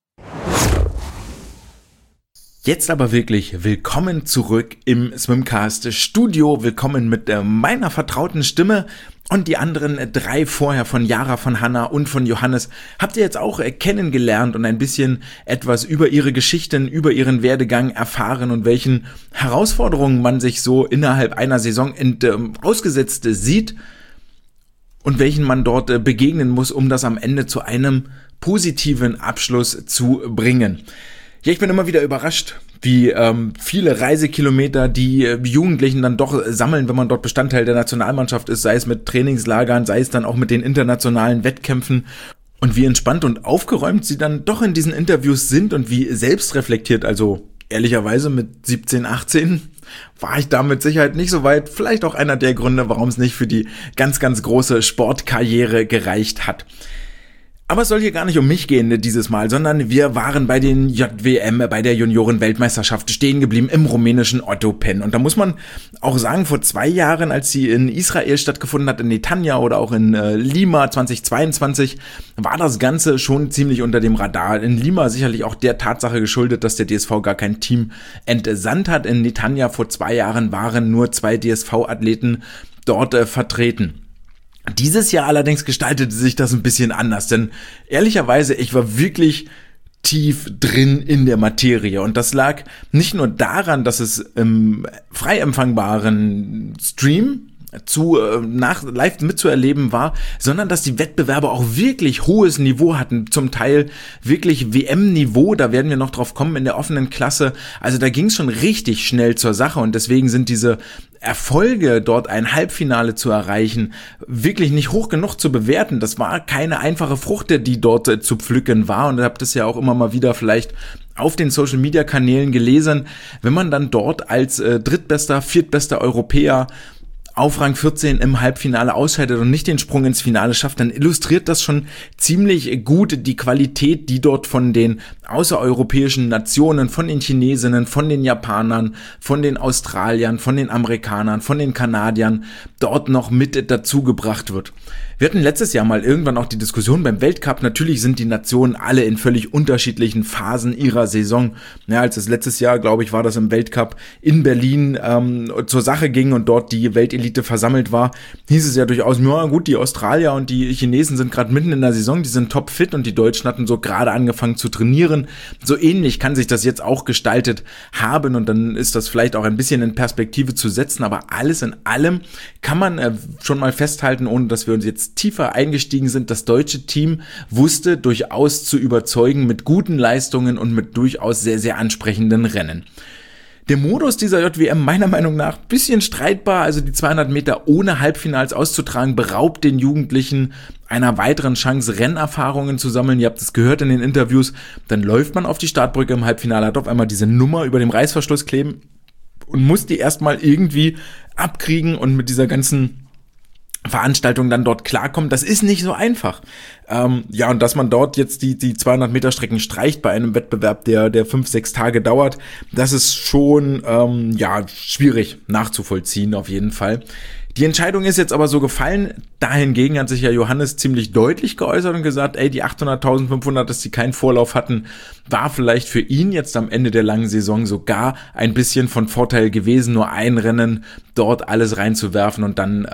Jetzt aber wirklich willkommen zurück im Swimcast Studio. Willkommen mit meiner vertrauten Stimme. Und die anderen 3 vorher von Yara, von Hanna und von Johannes habt ihr jetzt auch kennengelernt und ein bisschen etwas über ihre Geschichten, über ihren Werdegang erfahren und welchen Herausforderungen man sich so innerhalb einer Saison ausgesetzt sieht und welchen man dort begegnen muss, um das am Ende zu einem positiven Abschluss zu bringen. Ja, ich bin immer wieder überrascht, wie viele Reisekilometer die Jugendlichen dann doch sammeln, wenn man dort Bestandteil der Nationalmannschaft ist, sei es mit Trainingslagern, sei es dann auch mit den internationalen Wettkämpfen und wie entspannt und aufgeräumt sie dann doch in diesen Interviews sind und wie selbstreflektiert, also ehrlicherweise mit 17, 18 war ich da mit Sicherheit nicht so weit. Vielleicht auch einer der Gründe, warum es nicht für die ganz, ganz große Sportkarriere gereicht hat. Aber es soll hier gar nicht um mich gehen dieses Mal, sondern wir waren bei den JWM, bei der Junioren-Weltmeisterschaft stehen geblieben im rumänischen Ottopen. Und da muss man auch sagen, vor 2 Jahren, als sie in Israel stattgefunden hat, in Netanya oder auch in Lima 2022, war das Ganze schon ziemlich unter dem Radar. In Lima sicherlich auch der Tatsache geschuldet, dass der DSV gar kein Team entsandt hat. In Netanya vor 2 Jahren waren nur 2 DSV-Athleten dort vertreten. Dieses Jahr allerdings gestaltete sich das ein bisschen anders, denn ehrlicherweise, ich war wirklich tief drin in der Materie und das lag nicht nur daran, dass es im frei empfangbaren Stream live mitzuerleben war, sondern dass die Wettbewerbe auch wirklich hohes Niveau hatten, zum Teil wirklich WM-Niveau, da werden wir noch drauf kommen in der offenen Klasse, also da ging es schon richtig schnell zur Sache und deswegen sind diese Erfolge, dort ein Halbfinale zu erreichen, wirklich nicht hoch genug zu bewerten. Das war keine einfache Frucht, die dort zu pflücken war und ihr habt es ja auch immer mal wieder vielleicht auf den Social-Media-Kanälen gelesen, wenn man dann dort als drittbester, viertbester Europäer auf Rang 14 im Halbfinale ausscheidet und nicht den Sprung ins Finale schafft, dann illustriert das schon ziemlich gut die Qualität, die dort von den außereuropäischen Nationen, von den Chinesinnen, von den Japanern, von den Australiern, von den Amerikanern, von den Kanadiern dort noch mit dazugebracht wird. Wir hatten letztes Jahr mal irgendwann auch die Diskussion beim Weltcup. Natürlich sind die Nationen alle in völlig unterschiedlichen Phasen ihrer Saison. Ja, als es letztes Jahr, glaube ich, war das im Weltcup in Berlin zur Sache ging und dort die Weltelite versammelt war, hieß es ja durchaus, ja gut, die Australier und die Chinesen sind gerade mitten in der Saison, die sind topfit und die Deutschen hatten so gerade angefangen zu trainieren. So ähnlich kann sich das jetzt auch gestaltet haben und dann ist das vielleicht auch ein bisschen in Perspektive zu setzen, aber alles in allem kann man schon mal festhalten, ohne dass wir uns jetzt tiefer eingestiegen sind, das deutsche Team wusste durchaus zu überzeugen mit guten Leistungen und mit durchaus sehr, sehr ansprechenden Rennen. Der Modus dieser JWM meiner Meinung nach bisschen streitbar, also die 200 Meter ohne Halbfinals auszutragen, beraubt den Jugendlichen einer weiteren Chance, Rennerfahrungen zu sammeln. Ihr habt es gehört in den Interviews, dann läuft man auf die Startbrücke im Halbfinale, hat auf einmal diese Nummer über dem Reißverschluss kleben und muss die erstmal irgendwie abkriegen und mit dieser ganzen Veranstaltung dann dort klarkommen, das ist nicht so einfach. Und dass man dort jetzt die 200 Meter Strecken streicht bei einem Wettbewerb, der 5-6 Tage dauert, das ist schon schwierig nachzuvollziehen auf jeden Fall. Die Entscheidung ist jetzt aber so gefallen. Dahingegen hat sich ja Johannes ziemlich deutlich geäußert und gesagt, die 800.500, dass sie keinen Vorlauf hatten, war vielleicht für ihn jetzt am Ende der langen Saison sogar ein bisschen von Vorteil gewesen, nur ein Rennen dort alles reinzuwerfen und dann,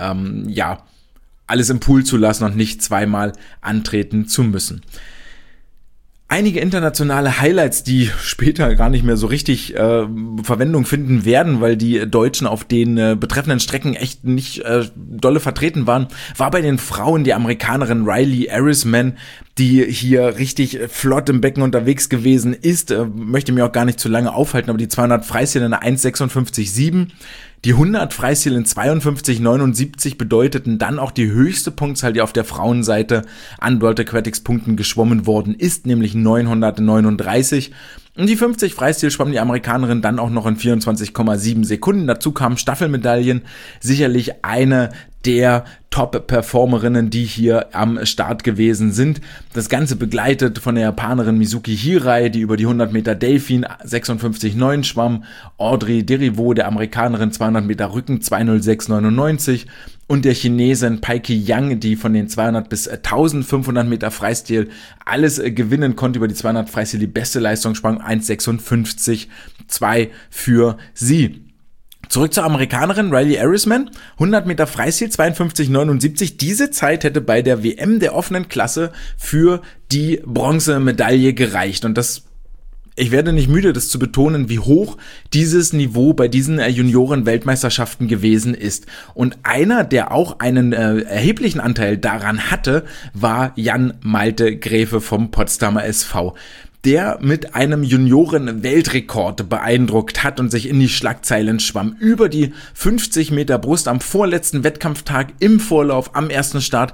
alles im Pool zu lassen und nicht zweimal antreten zu müssen. einige internationale Highlights, die später gar nicht mehr so richtig Verwendung finden werden, weil die Deutschen auf den betreffenden Strecken echt nicht dolle vertreten waren, war bei den Frauen die Amerikanerin Riley Arisman, die hier richtig flott im Becken unterwegs gewesen ist. Möchte mir auch gar nicht zu lange aufhalten, aber die 200 Freistil in einer 1,56,7. Die 100 Freistil in 52,79 bedeuteten dann auch die höchste Punktzahl, die auf der Frauenseite an World Aquatics Punkten geschwommen worden ist, nämlich 939. Und die 50 Freistil schwamm die Amerikanerin dann auch noch in 24,7 Sekunden. Dazu kamen Staffelmedaillen, sicherlich eine der Top-Performerinnen, die hier am Start gewesen sind. Das Ganze begleitet von der Japanerin Mizuki Hirai, die über die 100 Meter Delfin 56,9 schwamm, Audrey Derivo, der Amerikanerin 200 Meter Rücken 206,99 und der Chinesin Paiki Yang, die von den 200 bis 1500 Meter Freistil alles gewinnen konnte, über die 200 Freistil die beste Leistung sprang, 1,56,2 für sie. Zurück zur Amerikanerin Riley Arisman, 100 Meter Freistil 52,79. Diese Zeit hätte bei der WM der offenen Klasse für die Bronzemedaille gereicht. Und ich werde nicht müde, das zu betonen, wie hoch dieses Niveau bei diesen Junioren-Weltmeisterschaften gewesen ist. Und einer, der auch einen erheblichen Anteil daran hatte, war Jan Malte Gräfe vom Potsdamer SV, der mit einem Junioren-Weltrekord beeindruckt hat und sich in die Schlagzeilen schwamm. Über die 50 Meter Brust am vorletzten Wettkampftag im Vorlauf am ersten Start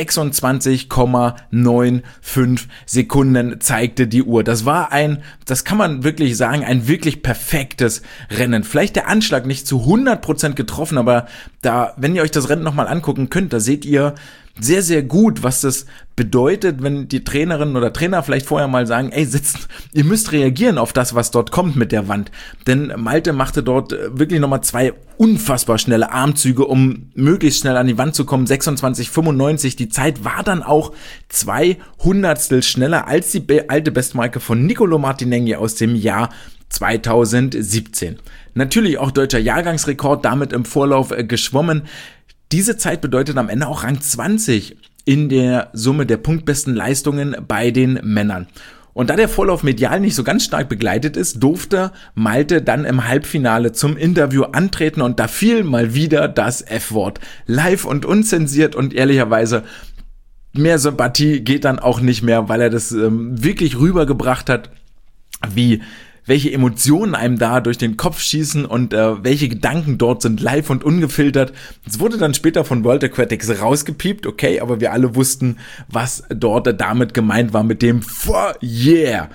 26,95 Sekunden zeigte die Uhr. Das war das kann man wirklich sagen, ein wirklich perfektes Rennen. Vielleicht der Anschlag nicht zu 100% getroffen, aber wenn ihr euch das Rennen nochmal angucken könnt, da seht ihr sehr, sehr gut, was das bedeutet, wenn die Trainerinnen oder Trainer vielleicht vorher mal sagen, ihr müsst reagieren auf das, was dort kommt mit der Wand. Denn Malte machte dort wirklich nochmal 2 unfassbar schnelle Armzüge, um möglichst schnell an die Wand zu kommen. 26,95. Die Zeit war dann auch 2 Hundertstel schneller als die alte Bestmarke von Nicolo Martinenghi aus dem Jahr 2017. Natürlich auch deutscher Jahrgangsrekord, damit im Vorlauf geschwommen. Diese Zeit bedeutet am Ende auch Rang 20 in der Summe der punktbesten Leistungen bei den Männern. Und da der Vorlauf medial nicht so ganz stark begleitet ist, durfte Malte dann im Halbfinale zum Interview antreten und da fiel mal wieder das F-Wort. Live und unzensiert und ehrlicherweise mehr Sympathie geht dann auch nicht mehr, weil er das wirklich rübergebracht hat, welche Emotionen einem da durch den Kopf schießen und welche Gedanken dort sind, live und ungefiltert. Es wurde dann später von World Aquatics rausgepiept, okay, aber wir alle wussten, was dort damit gemeint war mit dem Yeah.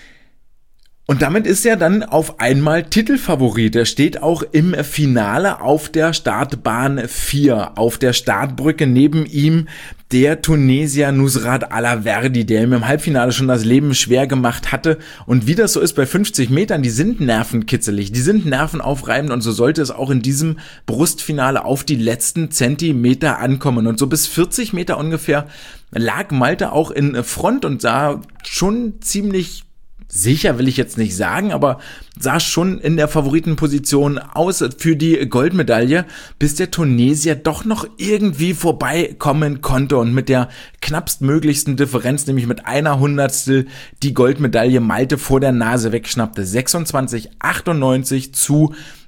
Und damit ist er dann auf einmal Titelfavorit. Er steht auch im Finale auf der Startbahn 4, auf der Startbrücke. Neben ihm der Tunesier Nusrat Alaverdi, der ihm im Halbfinale schon das Leben schwer gemacht hatte. Und wie das so ist bei 50 Metern, die sind nervenkitzelig, die sind nervenaufreibend und so sollte es auch in diesem Brustfinale auf die letzten Zentimeter ankommen. Und so bis 40 Meter ungefähr lag Malte auch in Front und sah schon ziemlich sicher, will ich jetzt nicht sagen, aber sah schon in der Favoritenposition aus für die Goldmedaille, bis der Tunesier doch noch irgendwie vorbeikommen konnte und mit der knappstmöglichsten Differenz, nämlich mit 1 Hundertstel, die Goldmedaille Malte vor der Nase wegschnappte. 26,98 zu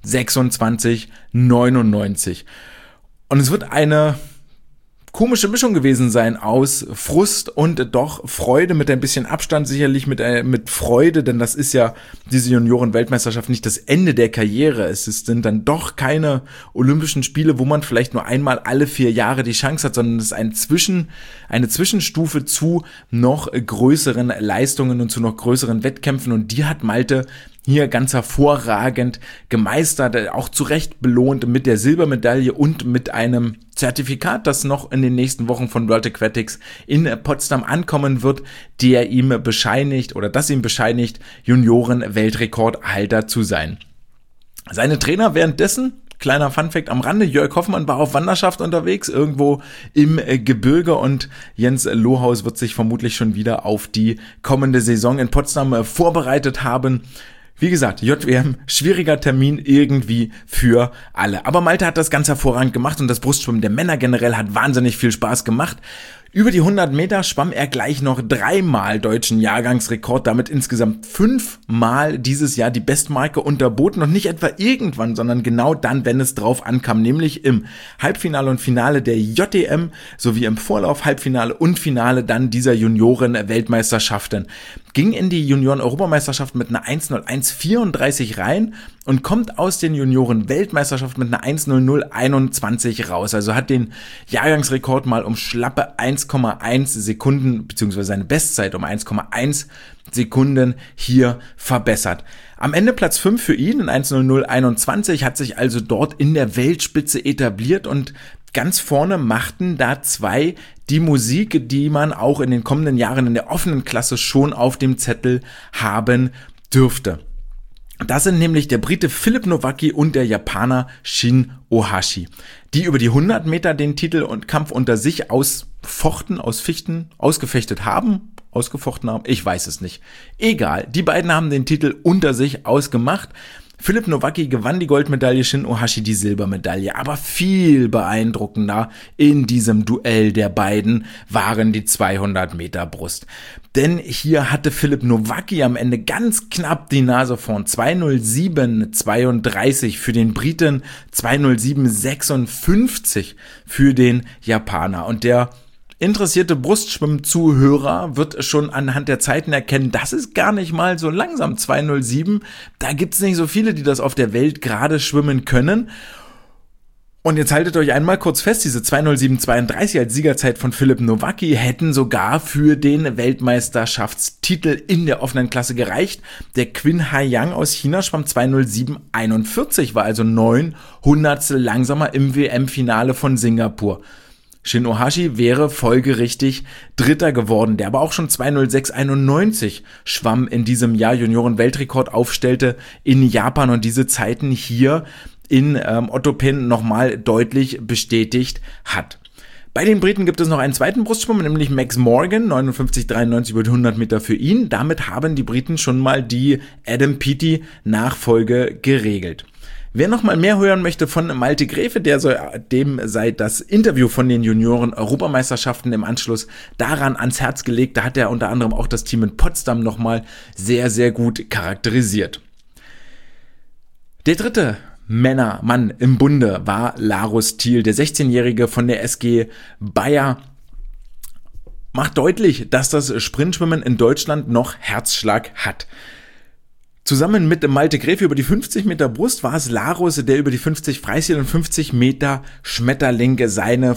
26,99. Und es wird eine komische Mischung gewesen sein aus Frust und doch Freude, mit ein bisschen Abstand sicherlich mit Freude, denn das ist ja diese Junioren-Weltmeisterschaft nicht das Ende der Karriere. Es sind dann doch keine Olympischen Spiele, wo man vielleicht nur einmal alle 4 Jahre die Chance hat, sondern es ist eine Zwischenstufe zu noch größeren Leistungen und zu noch größeren Wettkämpfen und die hat Malte hier ganz hervorragend gemeistert, auch zu Recht belohnt mit der Silbermedaille und mit einem Zertifikat, das noch in den nächsten Wochen von World Aquatics in Potsdam ankommen wird, das ihm bescheinigt, Junioren-Weltrekordhalter zu sein. Seine Trainer währenddessen, kleiner Funfact am Rande, Jörg Hoffmann war auf Wanderschaft unterwegs, irgendwo im Gebirge und Jens Lohaus wird sich vermutlich schon wieder auf die kommende Saison in Potsdam vorbereitet haben. Wie gesagt, JWM, schwieriger Termin irgendwie für alle. Aber Malte hat das ganz hervorragend gemacht und das Brustschwimmen der Männer generell hat wahnsinnig viel Spaß gemacht. Über die 100 Meter schwamm er gleich noch 3-mal deutschen Jahrgangsrekord, damit insgesamt 5-mal dieses Jahr die Bestmarke unterboten und nicht etwa irgendwann, sondern genau dann, wenn es drauf ankam, nämlich im Halbfinale und Finale der JDM sowie im Vorlauf, Halbfinale und Finale dann dieser Junioren-Weltmeisterschaften. Ging in die Junioren-Europameisterschaft mit einer 1:01:34 rein und kommt aus den Junioren-Weltmeisterschaften mit einer 1:00:21 raus. Also hat den Jahrgangsrekord mal um schlappe 1,1 Sekunden, beziehungsweise seine Bestzeit um 1,1 Sekunden hier verbessert. Am Ende Platz 5 für ihn in 1:00:21, hat sich also dort in der Weltspitze etabliert und ganz vorne machten da zwei die Musik, die man auch in den kommenden Jahren in der offenen Klasse schon auf dem Zettel haben dürfte. Das sind nämlich der Brite Philip Nowacki und der Japaner Shin Ohashi, die über die 100 Meter den Titel und Kampf unter sich ausgefochten haben, ich weiß es nicht. Egal, die beiden haben den Titel unter sich ausgemacht. Philip Nowacki gewann die Goldmedaille, Shin Ohashi die Silbermedaille, aber viel beeindruckender in diesem Duell der beiden waren die 200 Meter Brust. Denn hier hatte Philip Nowacki am Ende ganz knapp die Nase vorn, 2:07:32 für den Briten, 2:07:56 für den Japaner und der interessierte Brustschwimm-Zuhörer wird schon anhand der Zeiten erkennen, das ist gar nicht mal so langsam, 2:07. Da gibt's nicht so viele, die das auf der Welt gerade schwimmen können. Und jetzt haltet euch einmal kurz fest, diese 2:07:32 als Siegerzeit von Philip Nowacki hätten sogar für den Weltmeisterschaftstitel in der offenen Klasse gereicht. Der Qin Haiyang aus China schwamm 2:07:41, war also 9 Hundertstel langsamer im WM-Finale von Singapur. Shin Ohashi wäre folgerichtig Dritter geworden, der aber auch schon 2:06:91 schwamm in diesem Jahr, Junioren-Weltrekord aufstellte in Japan und diese Zeiten hier in Ottopen nochmal deutlich bestätigt hat. Bei den Briten gibt es noch einen zweiten Brustschwimmer, nämlich Max Morgan, 59:93 über die 100 Meter für ihn. Damit haben die Briten schon mal die Adam Peaty Nachfolge geregelt. Wer noch mal mehr hören möchte von Malte Gräfe, dem sei das Interview von den Junioren-Europameisterschaften im Anschluss daran ans Herz gelegt. Da hat er unter anderem auch das Team in Potsdam noch mal sehr, sehr gut charakterisiert. Der dritte Mann im Bunde war Larus Thiel, der 16-Jährige von der SG Bayer. Macht deutlich, dass das Sprintschwimmen in Deutschland noch Herzschlag hat. Zusammen mit Malte Gräfe über die 50 Meter Brust war es Larus, der über die 50 Freistil und 50 Meter Schmetterling seine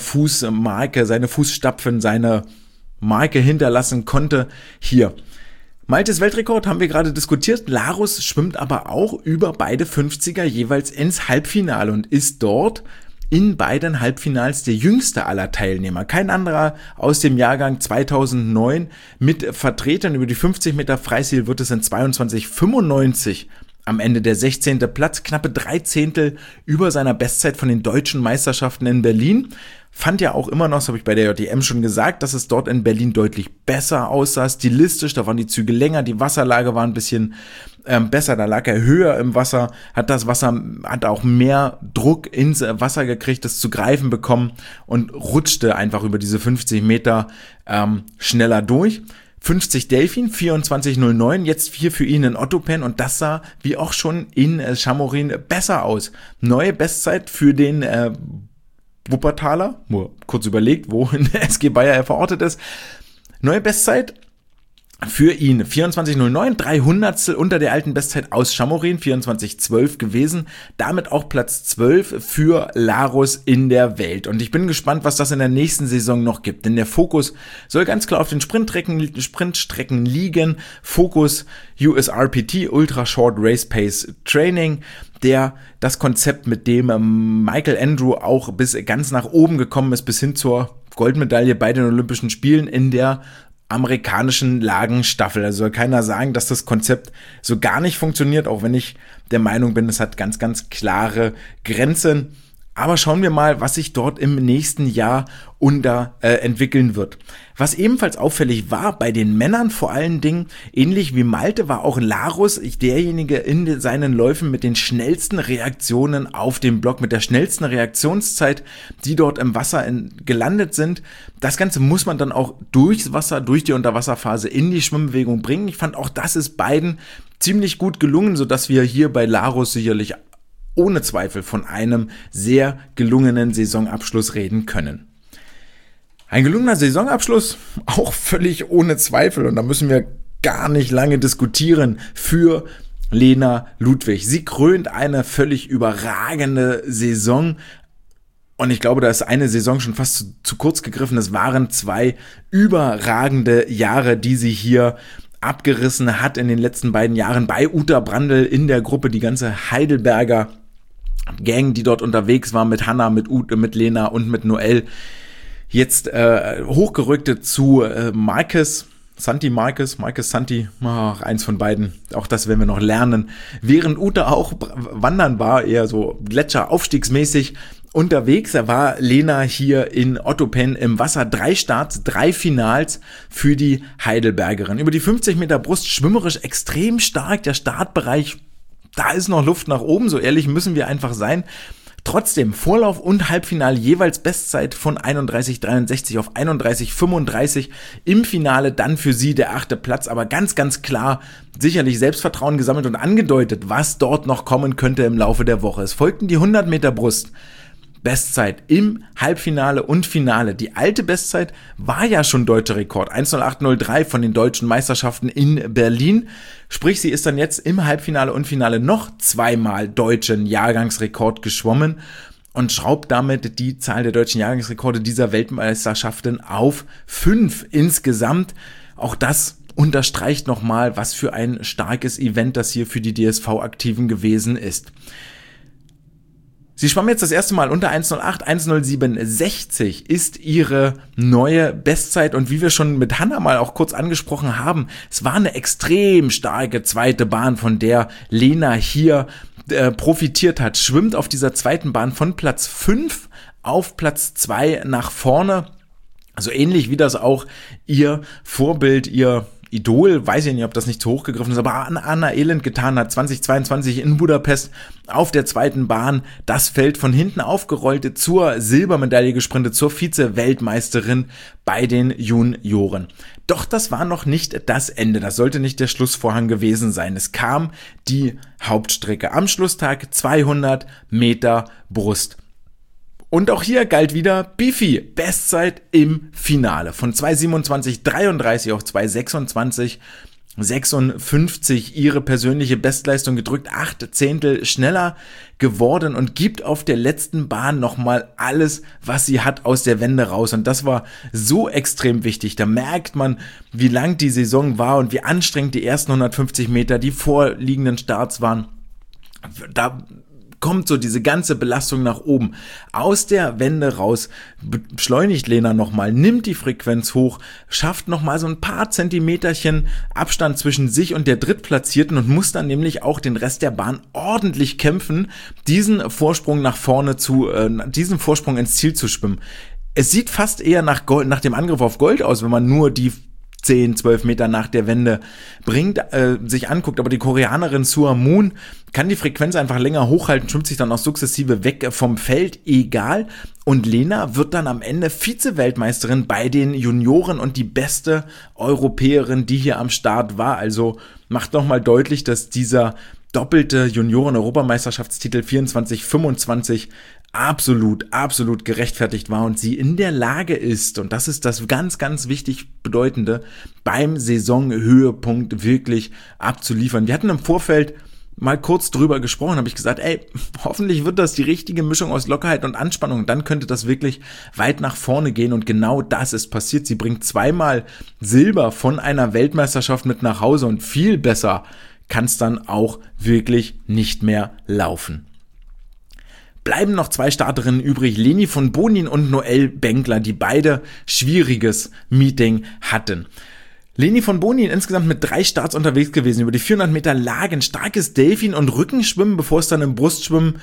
Fußstapfen, seine Marke hinterlassen konnte. Hier. Maltes Weltrekord haben wir gerade diskutiert. Larus schwimmt aber auch über beide 50er jeweils ins Halbfinale und ist dort in beiden Halbfinals der jüngste aller Teilnehmer. Kein anderer aus dem Jahrgang 2009 mit vertreten. Über die 50 Meter Freistil wird es in 22:95 am Ende der 16. Platz, knappe 3 Zehntel über seiner Bestzeit von den deutschen Meisterschaften in Berlin. Fand ja auch immer noch, das habe ich bei der JDM schon gesagt, dass es dort in Berlin deutlich besser aussah, stilistisch, da waren die Züge länger, die Wasserlage war ein bisschen besser, da lag er höher im Wasser, hat auch mehr Druck ins Wasser gekriegt, das zu greifen bekommen und rutschte einfach über diese 50 Meter schneller durch. 50 Delfin, 24:09, jetzt hier für ihn in Ottopen und das sah wie auch schon in Chamorin besser aus. Neue Bestzeit für den Wuppertaler, nur kurz überlegt, wo in der SG Bayer er verortet ist. Neue Bestzeit für ihn 24:09, 3 Hundertstel unter der alten Bestzeit aus Chamorin, 24:12 gewesen, damit auch Platz 12 für Larus in der Welt. Und ich bin gespannt, was das in der nächsten Saison noch gibt, denn der Fokus soll ganz klar auf den Sprintstrecken liegen. Fokus USRPT, Ultra Short Race Pace Training, das Konzept, mit dem Michael Andrew auch bis ganz nach oben gekommen ist, bis hin zur Goldmedaille bei den Olympischen Spielen in der amerikanischen Lagenstaffel. Also soll keiner sagen, dass das Konzept so gar nicht funktioniert, auch wenn ich der Meinung bin, es hat ganz, ganz klare Grenzen. Aber schauen wir mal, was sich dort im nächsten Jahr entwickeln wird. Was ebenfalls auffällig war bei den Männern vor allen Dingen, ähnlich wie Malte, war auch Larus derjenige in seinen Läufen mit den schnellsten Reaktionen auf dem Block, mit der schnellsten Reaktionszeit, die dort im Wasser gelandet sind. Das Ganze muss man dann auch durchs Wasser, durch die Unterwasserphase in die Schwimmbewegung bringen. Ich fand auch, das ist beiden ziemlich gut gelungen, sodass wir hier bei Larus sicherlich ohne Zweifel von einem sehr gelungenen Saisonabschluss reden können. Ein gelungener Saisonabschluss, auch völlig ohne Zweifel, und da müssen wir gar nicht lange diskutieren, für Lena Ludwig. Sie krönt eine völlig überragende Saison. Und ich glaube, da ist eine Saison schon fast zu kurz gegriffen. Es waren 2 überragende Jahre, die sie hier abgerissen hat in den letzten beiden Jahren bei Uta Brandl in der Gruppe. Die ganze Heidelberger Gang, die dort unterwegs war, mit Hanna, mit Ute, mit Lena und mit Noelle. Jetzt hochgerückte zu Marcus Santi, eins von beiden. Auch das werden wir noch lernen. Während Ute auch wandern war, eher so Gletscher-aufstiegsmäßig unterwegs, war Lena hier in Ottopen im Wasser. 3 Starts, 3 Finals für die Heidelbergerin. Über die 50 Meter Brust schwimmerisch extrem stark. Der Startbereich, da ist noch Luft nach oben, so ehrlich müssen wir einfach sein. Trotzdem, Vorlauf und Halbfinale jeweils Bestzeit von 31,63 auf 31,35. Im Finale dann für sie der 8. Platz, aber ganz, ganz klar sicherlich Selbstvertrauen gesammelt und angedeutet, was dort noch kommen könnte im Laufe der Woche. Es folgten die 100 Meter Brust. Bestzeit im Halbfinale und Finale. Die alte Bestzeit war ja schon deutscher Rekord, 1:08:03 von den deutschen Meisterschaften in Berlin. Sprich, sie ist dann jetzt im Halbfinale und Finale noch 2-mal deutschen Jahrgangsrekord geschwommen und schraubt damit die Zahl der deutschen Jahrgangsrekorde dieser Weltmeisterschaften auf 5 insgesamt. Auch das unterstreicht nochmal, was für ein starkes Event das hier für die DSV-Aktiven gewesen ist. Sie schwamm jetzt das erste Mal unter 1:08, 1:07:60 ist ihre neue Bestzeit, und wie wir schon mit Hanna mal auch kurz angesprochen haben, es war eine extrem starke zweite Bahn, von der Lena hier profitiert hat. Schwimmt auf dieser zweiten Bahn von Platz 5 auf Platz 2 nach vorne, also ähnlich wie das auch ihr Vorbild, ihr Idol, weiß ich nicht, ob das nicht zu hoch gegriffen ist, aber Anna Elend getan hat, 2022 in Budapest auf der zweiten Bahn das Feld von hinten aufgerollt, zur Silbermedaille gesprintet, zur Vize-Weltmeisterin bei den Junioren. Doch das war noch nicht das Ende, das sollte nicht der Schlussvorhang gewesen sein. Es kam die Hauptstrecke am Schlusstag, 200 Meter Brust. Und auch hier galt wieder Bifi, Bestzeit im Finale. Von 2:27:33 auf 2:26:56 ihre persönliche Bestleistung gedrückt, 8 Zehntel schneller geworden und gibt auf der letzten Bahn nochmal alles, was sie hat, aus der Wende raus. Und das war so extrem wichtig. Da merkt man, wie lang die Saison war und wie anstrengend die ersten 150 Meter, die vorliegenden Starts waren. Da kommt so diese ganze Belastung nach oben. Aus der Wende raus beschleunigt Lena nochmal, nimmt die Frequenz hoch, schafft nochmal so ein paar Zentimeterchen Abstand zwischen sich und der Drittplatzierten und muss dann nämlich auch den Rest der Bahn ordentlich kämpfen, diesen Vorsprung nach vorne diesen Vorsprung ins Ziel zu schwimmen. Es sieht fast eher nach dem Angriff auf Gold aus, wenn man nur die 10, 12 Meter nach der Wende sich anguckt, aber die Koreanerin Sua Moon kann die Frequenz einfach länger hochhalten, schwimmt sich dann auch sukzessive weg vom Feld, egal. Und Lena wird dann am Ende Vize-Weltmeisterin bei den Junioren und die beste Europäerin, die hier am Start war. Also macht nochmal deutlich, dass dieser doppelte Junioren-Europameisterschaftstitel 24-25 absolut gerechtfertigt war und sie in der Lage ist, und das ist das ganz, ganz wichtig Bedeutende, beim Saisonhöhepunkt wirklich abzuliefern. Wir hatten im Vorfeld mal kurz drüber gesprochen, habe ich gesagt, hoffentlich wird das die richtige Mischung aus Lockerheit und Anspannung, dann könnte das wirklich weit nach vorne gehen, und genau das ist passiert. Sie bringt 2-mal Silber von einer Weltmeisterschaft mit nach Hause, und viel besser kann es dann auch wirklich nicht mehr laufen. Bleiben noch 2 Starterinnen übrig, Leni von Bonin und Noelle Benkler, die beide schwieriges Meeting hatten. Leni von Bonin insgesamt mit 3 Starts unterwegs gewesen, über die 400 Meter Lagen, starkes Delfin- und Rückenschwimmen, bevor es dann im Brustschwimmen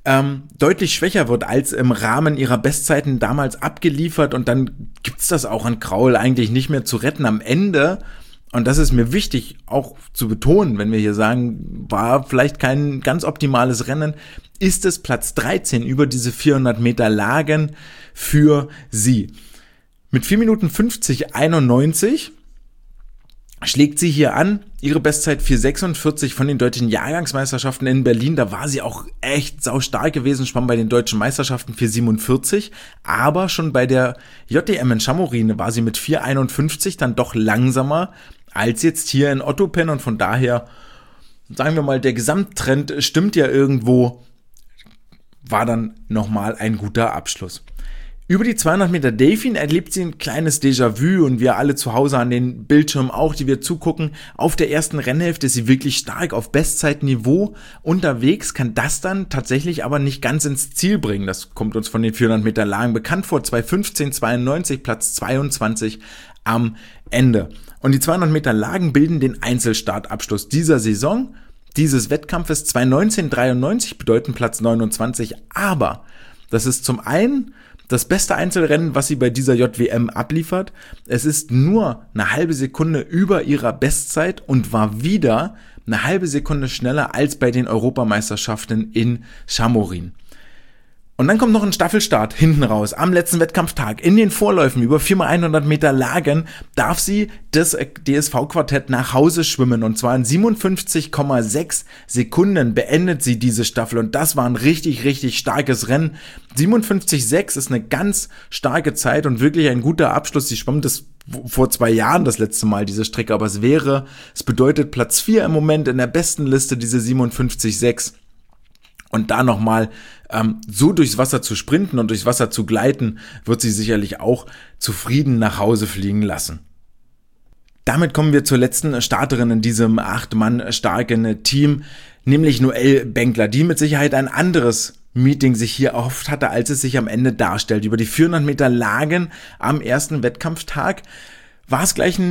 deutlich schwächer wird als im Rahmen ihrer Bestzeiten damals abgeliefert, und dann gibt's das auch an Kraul eigentlich nicht mehr zu retten am Ende. Und das ist mir wichtig auch zu betonen, wenn wir hier sagen, war vielleicht kein ganz optimales Rennen, ist es Platz 13 über diese 400 Meter Lagen für sie. Mit 4 Minuten 50,91 schlägt sie hier an, ihre Bestzeit 4,46 von den deutschen Jahrgangsmeisterschaften in Berlin. Da war sie auch echt saustark gewesen, schwamm bei den deutschen Meisterschaften 4,47. Aber schon bei der JDM in Chamorin war sie mit 4,51 dann doch langsamer als jetzt hier in Ottopen. Und von daher, sagen wir mal, der Gesamttrend stimmt ja irgendwo, war dann nochmal ein guter Abschluss. Über die 200 Meter Delfin erlebt sie ein kleines Déjà-vu, und wir alle zu Hause an den Bildschirmen auch, die wir zugucken. Auf der ersten Rennhälfte ist sie wirklich stark auf Bestzeitniveau unterwegs, kann das dann tatsächlich aber nicht ganz ins Ziel bringen. Das kommt uns von den 400 Meter Lagen bekannt vor. 2:15,92, Platz 22 am Ende. Und die 200 Meter Lagen bilden den Einzelstartabschluss dieser Saison, dieses Wettkampfes. 2:19,93 bedeuten Platz 29, aber das ist zum einen das beste Einzelrennen, was sie bei dieser JWM abliefert. Es ist nur eine halbe Sekunde über ihrer Bestzeit und war wieder eine halbe Sekunde schneller als bei den Europameisterschaften in Chamorin. Und dann kommt noch ein Staffelstart hinten raus. Am letzten Wettkampftag in den Vorläufen über 4x100 Meter Lagen darf sie das DSV-Quartett nach Hause schwimmen. Und zwar in 57,6 Sekunden beendet sie diese Staffel. Und das war ein richtig, richtig starkes Rennen. 57,6 ist eine ganz starke Zeit und wirklich ein guter Abschluss. Sie schwamm das vor 2 Jahren das letzte Mal, diese Strecke. Aber es bedeutet Platz 4 im Moment in der besten Liste, diese 57,6. Und da nochmal so durchs Wasser zu sprinten und durchs Wasser zu gleiten, wird sie sicherlich auch zufrieden nach Hause fliegen lassen. Damit kommen wir zur letzten Starterin in diesem 8-Mann starken Team, nämlich Noelle Benkler, die mit Sicherheit ein anderes Meeting sich hier erhofft hatte, als es sich am Ende darstellt. Über die 400 Meter Lagen am ersten Wettkampftag war es gleich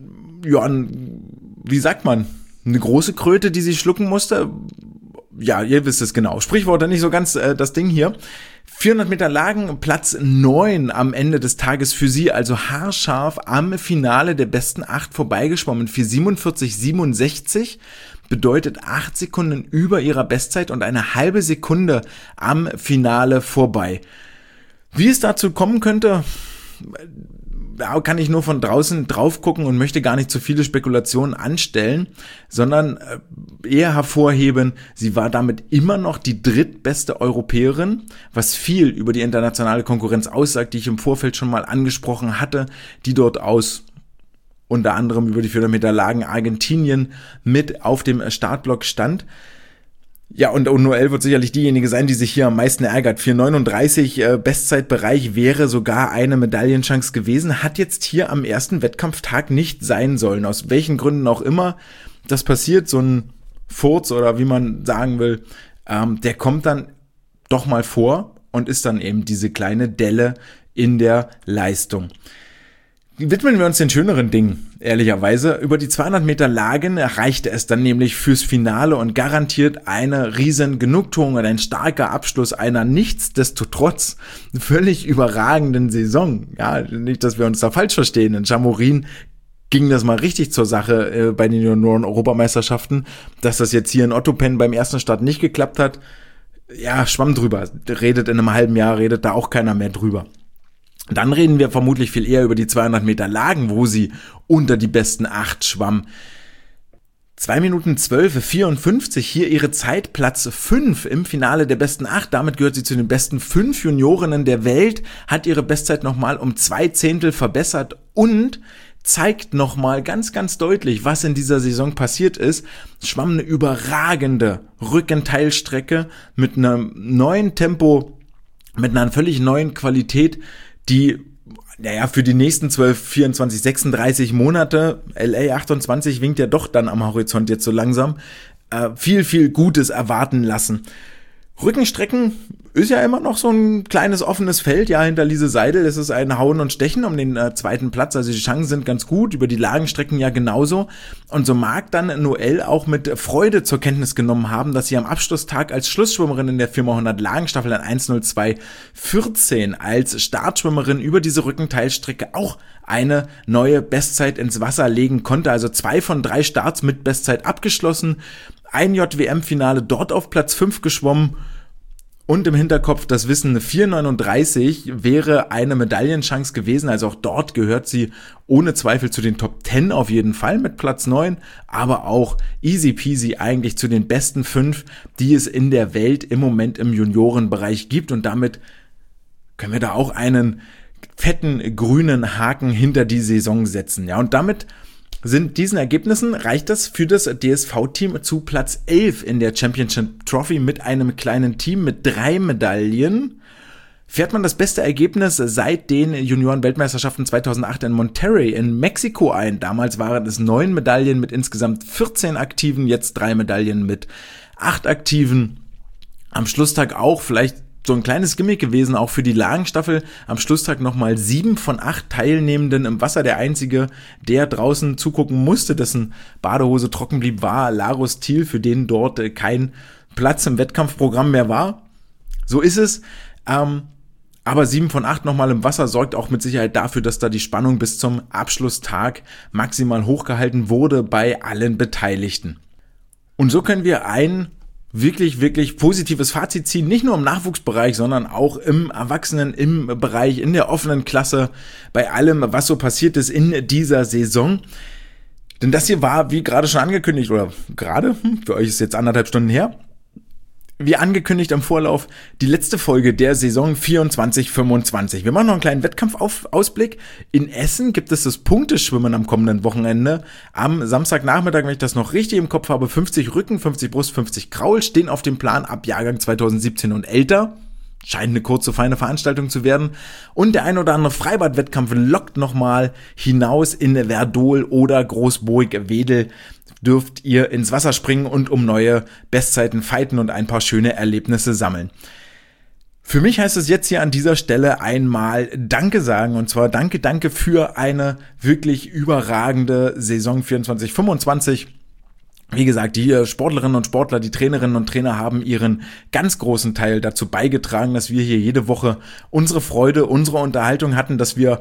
wie sagt man, eine große Kröte, die sie schlucken musste. Ja, ihr wisst es genau. Sprichworte nicht so ganz das Ding hier. 400 Meter Lagen, Platz 9 am Ende des Tages für sie, also haarscharf am Finale der besten 8 vorbeigeschwommen. 4:47,67 bedeutet 8 Sekunden über ihrer Bestzeit und eine halbe Sekunde am Finale vorbei. Wie es dazu kommen könnte, da kann ich nur von draußen drauf gucken und möchte gar nicht zu viele Spekulationen anstellen, sondern eher hervorheben, sie war damit immer noch die drittbeste Europäerin, was viel über die internationale Konkurrenz aussagt, die ich im Vorfeld schon mal angesprochen hatte, die dort aus unter anderem über die 400 Meter Lagen Argentinien mit auf dem Startblock stand. Ja, und Noelle wird sicherlich diejenige sein, die sich hier am meisten ärgert. 4:39 Bestzeitbereich wäre sogar eine Medaillenchance gewesen, hat jetzt hier am ersten Wettkampftag nicht sein sollen. Aus welchen Gründen auch immer das passiert, so ein Furz oder wie man sagen will, der kommt dann doch mal vor und ist dann eben diese kleine Delle in der Leistung. Widmen wir uns den schöneren Dingen, ehrlicherweise. Über die 200 Meter Lagen erreichte es dann nämlich fürs Finale und garantiert eine riesen Genugtuung und ein starker Abschluss einer nichtsdestotrotz völlig überragenden Saison. Ja, nicht, dass wir uns da falsch verstehen. In Chamorin ging das mal richtig zur Sache bei den Junioren-Europameisterschaften. Dass das jetzt hier in Ottopen beim ersten Start nicht geklappt hat, ja, schwamm drüber. Redet in einem halben Jahr, redet da auch keiner mehr drüber. Dann reden wir vermutlich viel eher über die 200 Meter Lagen, wo sie unter die besten 8 schwamm. 2:12,54, hier ihre Zeit, Platz 5 im Finale der besten 8. Damit gehört sie zu den besten 5 Juniorinnen der Welt, hat ihre Bestzeit nochmal um 2 Zehntel verbessert und zeigt nochmal ganz, ganz deutlich, was in dieser Saison passiert ist. Schwamm eine überragende Rückenteilstrecke mit einem neuen Tempo, mit einer völlig neuen Qualität, die, naja, für die nächsten 12, 24, 36 Monate, LA 28 winkt ja doch dann am Horizont jetzt so langsam, viel, viel Gutes erwarten lassen. Rückenstrecken ist ja immer noch so ein kleines offenes Feld, ja, hinter Lise Seidel. Es ist ein Hauen und Stechen um den zweiten Platz, also die Chancen sind ganz gut, über die Lagenstrecken ja genauso. Und so mag dann Noelle auch mit Freude zur Kenntnis genommen haben, dass sie am Abschlusstag als Schlussschwimmerin in der 4x100 Lagenstaffel an 1:02:14 als Startschwimmerin über diese Rückenteilstrecke auch eine neue Bestzeit ins Wasser legen konnte. Also 2 von 3 Starts mit Bestzeit abgeschlossen, ein JWM-Finale dort auf Platz 5 geschwommen. Und im Hinterkopf das Wissen, 4:39 wäre eine Medaillenchance gewesen. Also auch dort gehört sie ohne Zweifel zu den Top 10 auf jeden Fall mit Platz 9. Aber auch easy peasy eigentlich zu den besten 5, die es in der Welt im Moment im Juniorenbereich gibt. Und damit können wir da auch einen fetten grünen Haken hinter die Saison setzen. Ja, und damit diesen Ergebnissen reicht es für das DSV-Team zu Platz 11 in der Championship Trophy mit einem kleinen Team mit 3 Medaillen. Fährt man das beste Ergebnis seit den Junioren-Weltmeisterschaften 2008 in Monterrey in Mexiko ein. Damals waren es 9 Medaillen mit insgesamt 14 Aktiven, jetzt 3 Medaillen mit 8 Aktiven. Am Schlusstag auch vielleicht so ein kleines Gimmick gewesen, auch für die Lagenstaffel. Am Schlusstag nochmal 7 von 8 Teilnehmenden im Wasser. Der einzige, der draußen zugucken musste, dessen Badehose trocken blieb, war Larus Thiel, für den dort kein Platz im Wettkampfprogramm mehr war. So ist es. Aber 7 von 8 nochmal im Wasser sorgt auch mit Sicherheit dafür, dass da die Spannung bis zum Abschlusstag maximal hochgehalten wurde bei allen Beteiligten. Und so können wir ein wirklich, wirklich positives Fazit ziehen, nicht nur im Nachwuchsbereich, sondern auch im Erwachsenen, im Bereich, in der offenen Klasse, bei allem, was so passiert ist in dieser Saison. Denn das hier war, wie gerade schon angekündigt, oder gerade, für euch ist jetzt 1,5 Stunden her, wie angekündigt im Vorlauf, die letzte Folge der Saison 24/25. Wir machen noch einen kleinen Wettkampfausblick. In Essen gibt es das Punkteschwimmen am kommenden Wochenende. Am Samstagnachmittag, wenn ich das noch richtig im Kopf habe, 50 Rücken, 50 Brust, 50 Kraul stehen auf dem Plan ab Jahrgang 2017 und älter. Scheint eine kurze, feine Veranstaltung zu werden. Und der ein oder andere Freibad-Wettkampf lockt nochmal hinaus in Verdol oder Großburg-Wedel. Dürft ihr ins Wasser springen und um neue Bestzeiten fighten und ein paar schöne Erlebnisse sammeln. Für mich heißt es jetzt hier an dieser Stelle einmal Danke sagen, und zwar danke für eine wirklich überragende Saison 24/25. Wie gesagt, die Sportlerinnen und Sportler, die Trainerinnen und Trainer haben ihren ganz großen Teil dazu beigetragen, dass wir hier jede Woche unsere Freude, unsere Unterhaltung hatten, dass wir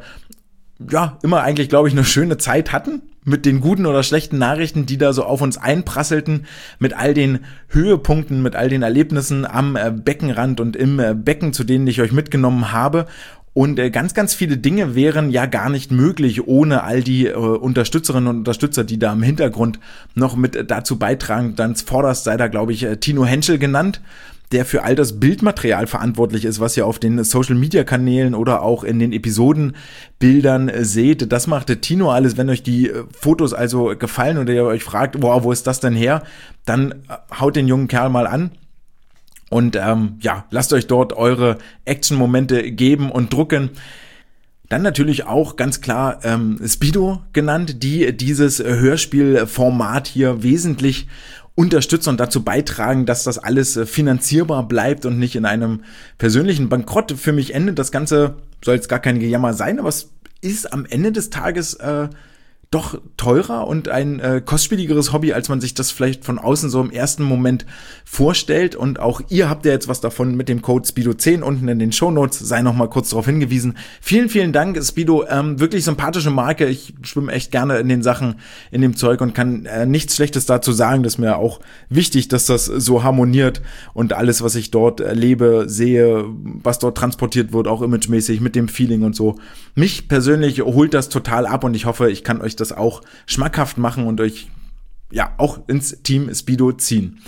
ja immer eigentlich, glaube ich, eine schöne Zeit hatten mit den guten oder schlechten Nachrichten, die da so auf uns einprasselten, mit all den Höhepunkten, mit all den Erlebnissen am Beckenrand und im Becken, zu denen ich euch mitgenommen habe. Und ganz, ganz viele Dinge wären ja gar nicht möglich ohne all die Unterstützerinnen und Unterstützer, die da im Hintergrund noch mit dazu beitragen. Dann vorderst sei da, glaube ich, Tino Henschel genannt, der für all das Bildmaterial verantwortlich ist, was ihr auf den Social-Media-Kanälen oder auch in den Episodenbildern seht. Das macht Tino alles. Wenn euch die Fotos also gefallen oder ihr euch fragt, wow, wo ist das denn her, dann haut den jungen Kerl mal an. Und lasst euch dort eure Action-Momente geben und drucken. Dann natürlich auch ganz klar Speedo genannt, die dieses Hörspielformat hier wesentlich unterstützen und dazu beitragen, dass das alles finanzierbar bleibt und nicht in einem persönlichen Bankrott für mich endet. Das Ganze soll jetzt gar kein Gejammer sein, aber es ist am Ende des Tages doch teurer und ein kostspieligeres Hobby, als man sich das vielleicht von außen so im ersten Moment vorstellt. Und auch ihr habt ja jetzt was davon mit dem Code Speedo10 unten in den Shownotes, sei noch mal kurz darauf hingewiesen. Vielen, vielen Dank, Speedo, wirklich sympathische Marke. Ich schwimme echt gerne in den Sachen, in dem Zeug und kann nichts Schlechtes dazu sagen. Das ist mir auch wichtig, dass das so harmoniert und alles, was ich dort erlebe, sehe, was dort transportiert wird, auch imagemäßig mit dem Feeling und so. Mich persönlich holt das total ab und ich hoffe, ich kann euch das auch schmackhaft machen und euch ja auch ins Team Speedo ziehen.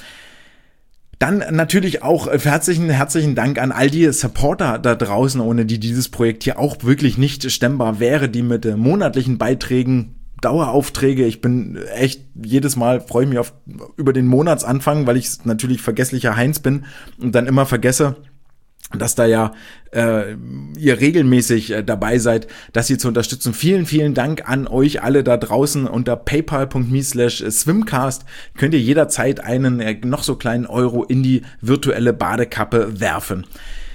Dann natürlich auch herzlichen Dank an all die Supporter da draußen, ohne die dieses Projekt hier auch wirklich nicht stemmbar wäre, die mit monatlichen Beiträgen, Daueraufträge, ich bin echt jedes Mal, freue ich mich über den Monatsanfang, weil ich natürlich vergesslicher Heinz bin und dann immer vergesse, dass da ja ihr regelmäßig dabei seid, das hier zu unterstützen. Vielen, vielen Dank an euch alle da draußen. Unter paypal.me/swimcast könnt ihr jederzeit einen noch so kleinen Euro in die virtuelle Badekappe werfen.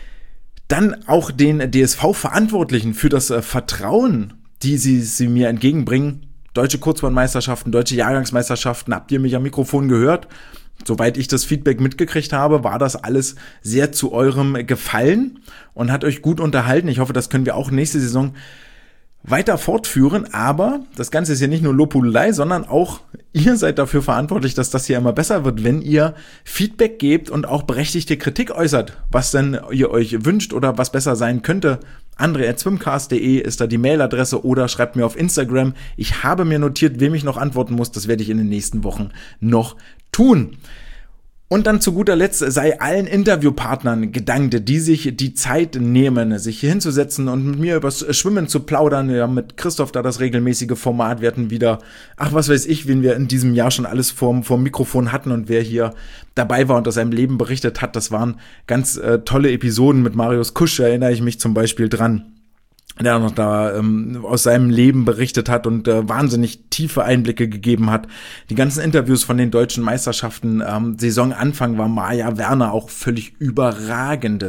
Dann auch den DSV-Verantwortlichen für das Vertrauen, die sie mir entgegenbringen. Deutsche Kurzbahnmeisterschaften, deutsche Jahrgangsmeisterschaften, habt ihr mich am Mikrofon gehört? Soweit ich das Feedback mitgekriegt habe, war das alles sehr zu eurem Gefallen und hat euch gut unterhalten. Ich hoffe, das können wir auch nächste Saison weiter fortführen, aber das Ganze ist ja nicht nur Lobhudelei, sondern auch ihr seid dafür verantwortlich, dass das hier immer besser wird, wenn ihr Feedback gebt und auch berechtigte Kritik äußert, was denn ihr euch wünscht oder was besser sein könnte. andre@swimcast.de ist da die Mailadresse oder schreibt mir auf Instagram. Ich habe mir notiert, wem ich noch antworten muss, das werde ich in den nächsten Wochen noch tun. Und dann zu guter Letzt sei allen Interviewpartnern gedankt, die sich die Zeit nehmen, sich hier hinzusetzen und mit mir übers Schwimmen zu plaudern. Wir haben mit Christoph da das regelmäßige Format. Wir hatten wieder, was weiß ich, wen wir in diesem Jahr schon alles vorm Mikrofon hatten und wer hier dabei war und aus seinem Leben berichtet hat. Das waren ganz tolle Episoden mit Marius Kusch, erinnere ich mich zum Beispiel dran, der noch da aus seinem Leben berichtet hat und wahnsinnig tiefe Einblicke gegeben hat. Die ganzen Interviews von den deutschen Meisterschaften, Saisonanfang war Maja Werner auch völlig überragende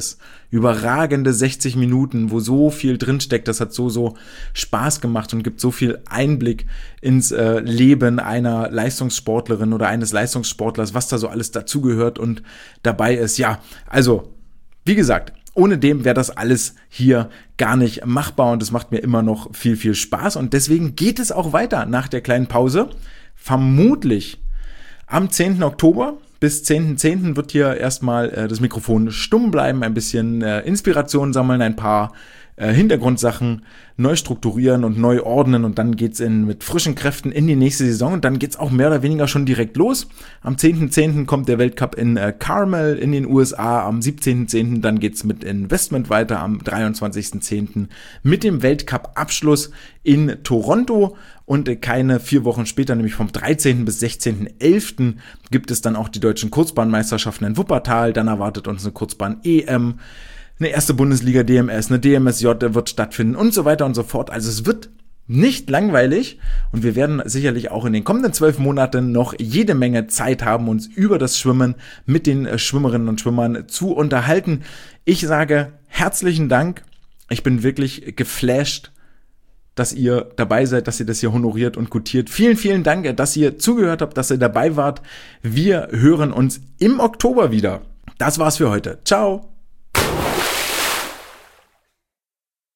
60 Minuten, wo so viel drinsteckt. Das hat so Spaß gemacht und gibt so viel Einblick ins Leben einer Leistungssportlerin oder eines Leistungssportlers, was da so alles dazugehört und dabei ist. Ja, also, wie gesagt, ohne dem wäre das alles hier gar nicht machbar und es macht mir immer noch viel, viel Spaß und deswegen geht es auch weiter nach der kleinen Pause. Vermutlich am 10. Oktober bis 10.10. wird hier erstmal das Mikrofon stumm bleiben, ein bisschen Inspiration sammeln, ein paar Hintergrundsachen neu strukturieren und neu ordnen und dann geht's mit frischen Kräften in die nächste Saison und dann geht's auch mehr oder weniger schon direkt los. Am 10.10. kommt der Weltcup in Carmel in den USA, am 17.10. dann geht's mit Investment weiter, am 23.10. mit dem Weltcup-Abschluss in Toronto und keine 4 Wochen später, nämlich vom 13. bis 16.11. gibt es dann auch die deutschen Kurzbahnmeisterschaften in Wuppertal, dann erwartet uns eine Kurzbahn-EM, eine erste Bundesliga DMS, eine DMSJ wird stattfinden und so weiter und so fort. Also es wird nicht langweilig und wir werden sicherlich auch in den kommenden 12 Monaten noch jede Menge Zeit haben, uns über das Schwimmen mit den Schwimmerinnen und Schwimmern zu unterhalten. Ich sage herzlichen Dank. Ich bin wirklich geflasht, dass ihr dabei seid, dass ihr das hier honoriert und gutiert. Vielen, vielen Dank, dass ihr zugehört habt, dass ihr dabei wart. Wir hören uns im Oktober wieder. Das war's für heute. Ciao.